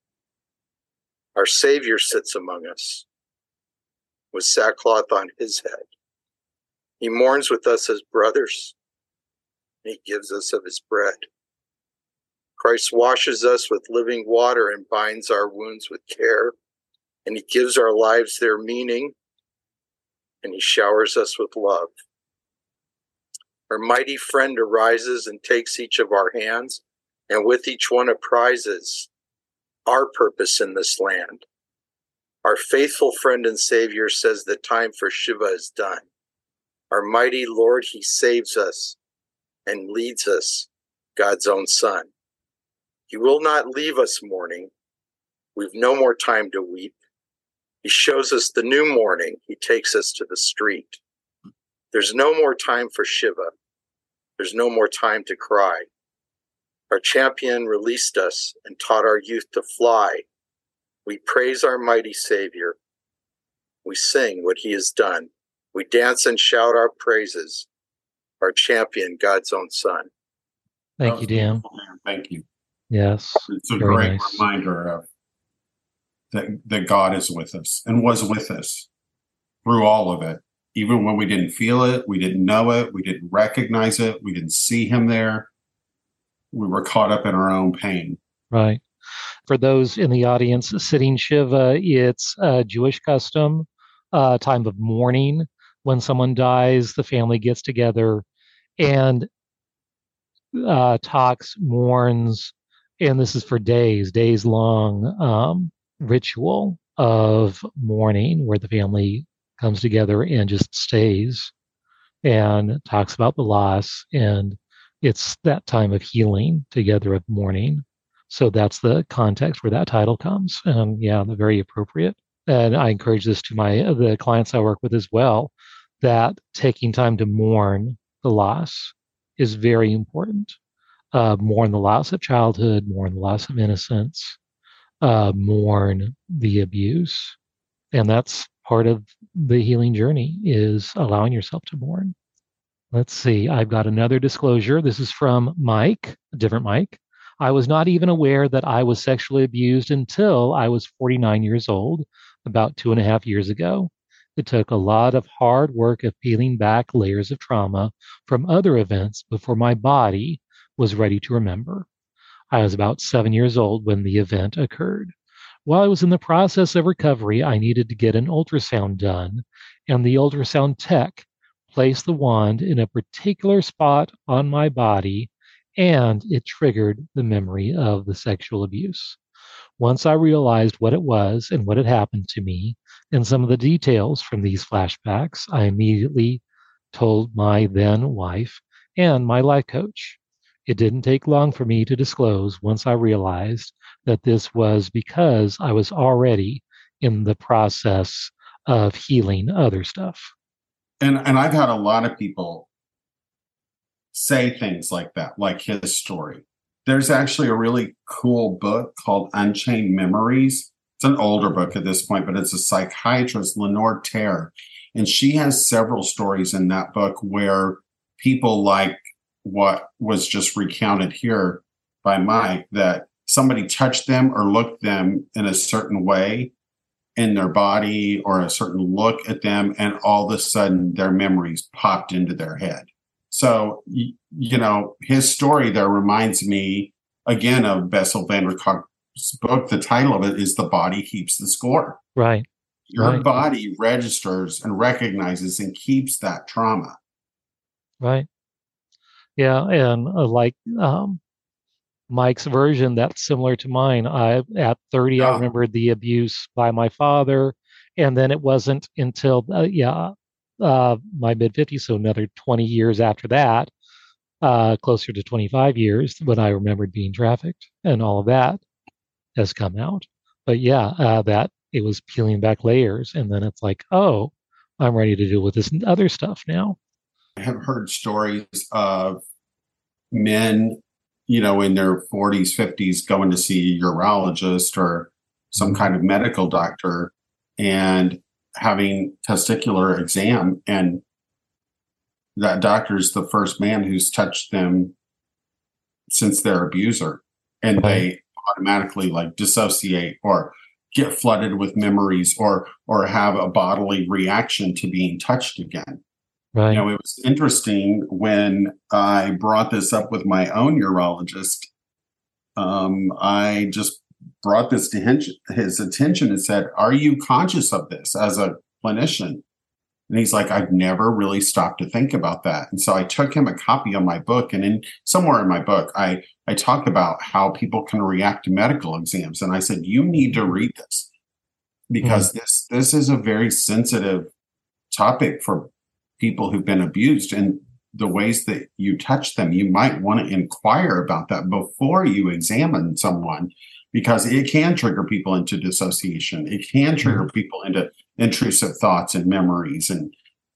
Our Savior sits among us with sackcloth on his head. He mourns with us as brothers, and he gives us of his bread. Christ washes us with living water and binds our wounds with care, and he gives our lives their meaning, and he showers us with love. Our mighty friend arises and takes each of our hands, and with each one apprizes our purpose in this land. Our faithful friend and Savior says the time for Shiva is done. Our mighty Lord, he saves us and leads us, God's own Son. He will not leave us mourning. We've no more time to weep. He shows us the new morning. He takes us to the street. There's no more time for Shiva. There's no more time to cry. Our champion released us and taught our youth to fly. We praise our mighty Savior. We sing what he has done. We dance and shout our praises. Our champion, God's own Son. Thank you, Dan. Thank you. Yes. It's a very great nice reminder of that God is with us and was with us through all of it. Even when we didn't feel it, we didn't know it, we didn't recognize it, we didn't see him there. We were caught up in our own pain. Right. For those in the audience, sitting Shiva, it's a Jewish custom, time of mourning. When someone dies, the family gets together and talks, mourns, and this is for days long ritual of mourning where the family comes together and just stays and talks about the loss. And it's that time of healing together, of mourning. So that's the context where that title comes. And yeah, they're very appropriate. And I encourage this to the clients I work with as well, that taking time to mourn the loss is very important. Mourn the loss of childhood, mourn the loss of innocence, mourn the abuse. And that's part of the healing journey, is allowing yourself to mourn. Let's see. I've got another disclosure. This is from Mike, a different Mike. I was not even aware that I was sexually abused until I was 49 years old, about 2.5 years ago. It took a lot of hard work of peeling back layers of trauma from other events before my body was ready to remember. I was about 7 years old when the event occurred. While I was in the process of recovery, I needed to get an ultrasound done, and the ultrasound tech placed the wand in a particular spot on my body, and it triggered the memory of the sexual abuse. Once I realized what it was and what had happened to me, and some of the details from these flashbacks, I immediately told my then wife and my life coach. It didn't take long for me to disclose once I realized that this was because I was already in the process of healing other stuff. And I've had a lot of people say things like that, like his story. There's actually a really cool book called Unchained Memories. It's an older book at this point, but it's a psychiatrist, Lenore Terr. And she has several stories in that book where people like what was just recounted here by Mike, that somebody touched them or looked them in a certain way in their body or a certain look at them, and all of a sudden their memories popped into their head. So, his story there reminds me again of Bessel van der Kolk's book. The title of it is The Body Keeps the Score. Right. Your body registers and recognizes and keeps that trauma. Right. Yeah. And Mike's version, that's similar to mine. At 30, I remembered the abuse by my father. And then it wasn't until, my mid-50s, so another 20 years after that, closer to 25 years, when I remembered being trafficked, and all of that has come out. But that it was peeling back layers, and then it's like, oh, I'm ready to deal with this other stuff now. I have heard stories of men, in their 40s, 50s, going to see a urologist or some kind of medical doctor and having testicular exam, and that doctor's the first man who's touched them since their abuser, and they automatically dissociate or get flooded with memories or have a bodily reaction to being touched again. Right. It was interesting when I brought this up with my own urologist. I just brought this to his attention and said, "Are you conscious of this as a clinician?" And he's like, "I've never really stopped to think about that." And so I took him a copy of my book, and somewhere in my book, I talk about how people can react to medical exams. And I said, "You need to read this because this is a very sensitive topic for people who've been abused, and the ways that you touch them. You might want to inquire about that before you examine someone, because it can trigger people into dissociation. It can trigger people into intrusive thoughts and memories." And,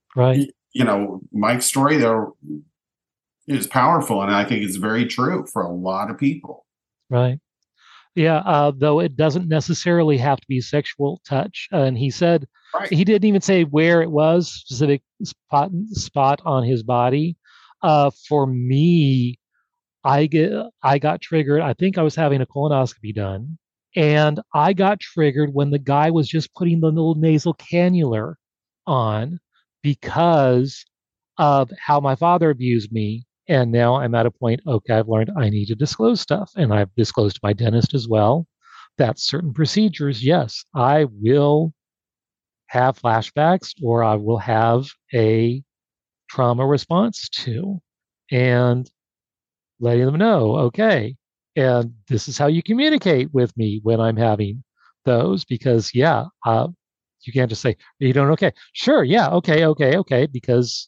Mike's story there is powerful, and I think it's very true for a lot of people. Right. Yeah. Though it doesn't necessarily have to be sexual touch. And he said, he didn't even say where it was, specific spot on his body. For me, I got triggered. I think I was having a colonoscopy done, and I got triggered when the guy was just putting the little nasal cannula on because of how my father abused me. And now I'm at a point, okay, I've learned I need to disclose stuff. And I've disclosed to my dentist as well that certain procedures, yes, I will have flashbacks or I will have a trauma response to, and letting them know, okay, and this is how you communicate with me when I'm having those, because you can't just say, "Are you doing okay?" Sure, yeah, okay, because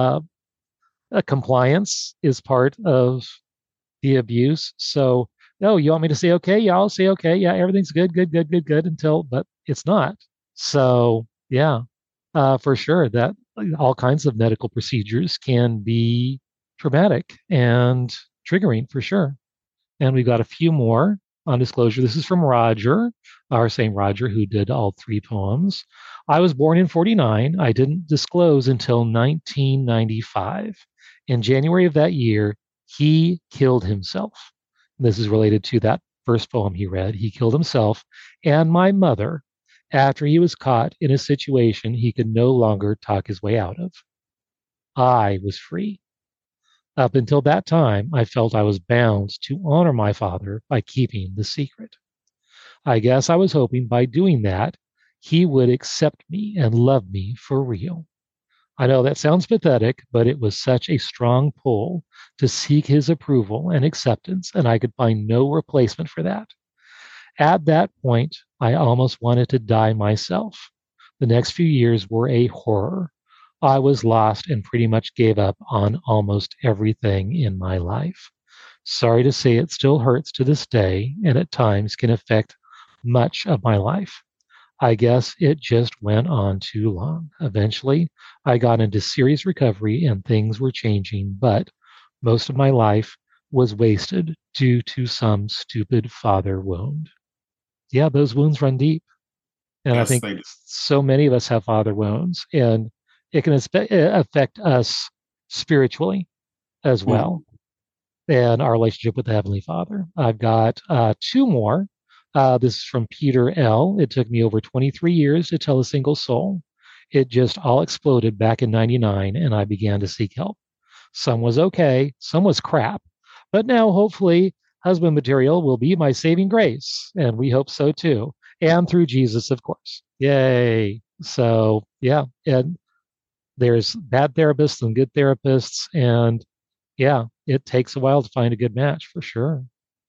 compliance is part of the abuse. So, no, you want me to say okay? Yeah, I'll say okay. Yeah, everything's good until, but it's not. So, for sure that all kinds of medical procedures can be traumatic and triggering for sure. And we've got a few more on disclosure. This is from Roger, our same Roger who did all 3 poems. I was born in 49. I didn't disclose until 1995. In January of that year, he killed himself. This is related to that first poem he read. He killed himself and my mother after he was caught in a situation he could no longer talk his way out of. I was free. Up until that time, I felt I was bound to honor my father by keeping the secret. I guess I was hoping by doing that, he would accept me and love me for real. I know that sounds pathetic, but it was such a strong pull to seek his approval and acceptance, and I could find no replacement for that. At that point, I almost wanted to die myself. The next few years were a horror. I was lost and pretty much gave up on almost everything in my life. Sorry to say it still hurts to this day and at times can affect much of my life. I guess it just went on too long. Eventually, I got into serious recovery and things were changing, but most of my life was wasted due to some stupid father wound. Yeah, those wounds run deep. And I think so many of us have father wounds, and it can affect us spiritually as well, and our relationship with the Heavenly Father. I've got two more. This is from Peter L. It took me over 23 years to tell a single soul. It just all exploded back in 99, and I began to seek help. Some was okay, some was crap. But now, hopefully, husband material will be my saving grace, and we hope so too. And through Jesus, of course. Yay. So, yeah, and there's bad therapists and good therapists, and yeah, it takes a while to find a good match for sure.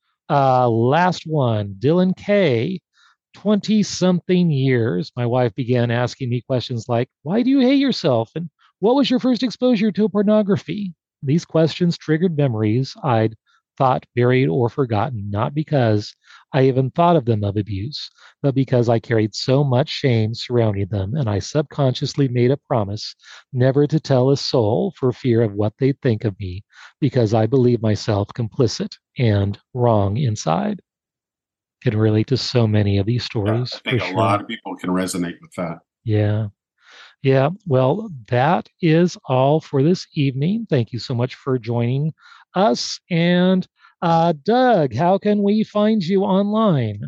Last one, Dylan K. 20-something years, my wife began asking me questions like, why do you hate yourself? And what was your first exposure to pornography? These questions triggered memories I'd thought buried or forgotten, not because I even thought of them of abuse, but because I carried so much shame surrounding them, and I subconsciously made a promise never to tell a soul for fear of what they'd think of me, because I believe myself complicit and wrong inside. Can relate to so many of these stories. I think a lot of people can resonate with that. Yeah. Yeah. Well, that is all for this evening. Thank you so much for joining us. And Doug, how can we find you online?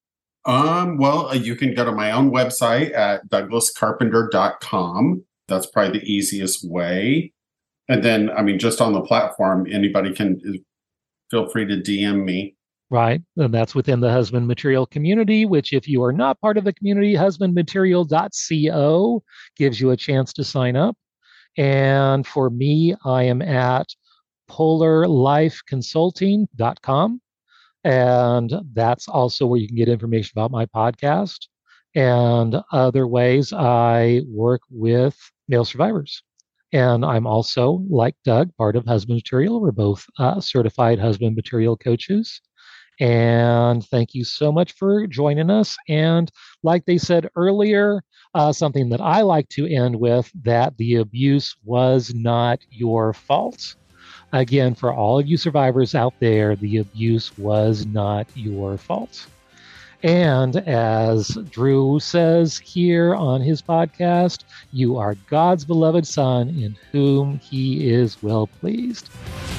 Well, you can go to my own website at douglascarpenter.com. That's probably the easiest way. And then, I mean, just on the platform, anybody can feel free to DM me. Right. And that's within the Husband Material community, which if you are not part of the community, husbandmaterial.co gives you a chance to sign up. And for me, I am at polarlifeconsulting.com. And that's also where you can get information about my podcast and other ways I work with male survivors. And I'm also, like Doug, part of Husband Material. We're both certified husband material coaches. And thank you so much for joining us. And like they said earlier, something that I like to end with, that the abuse was not your fault. Again, for all of you survivors out there, the abuse was not your fault. And as Drew says here on his podcast, you are God's beloved son in whom he is well pleased.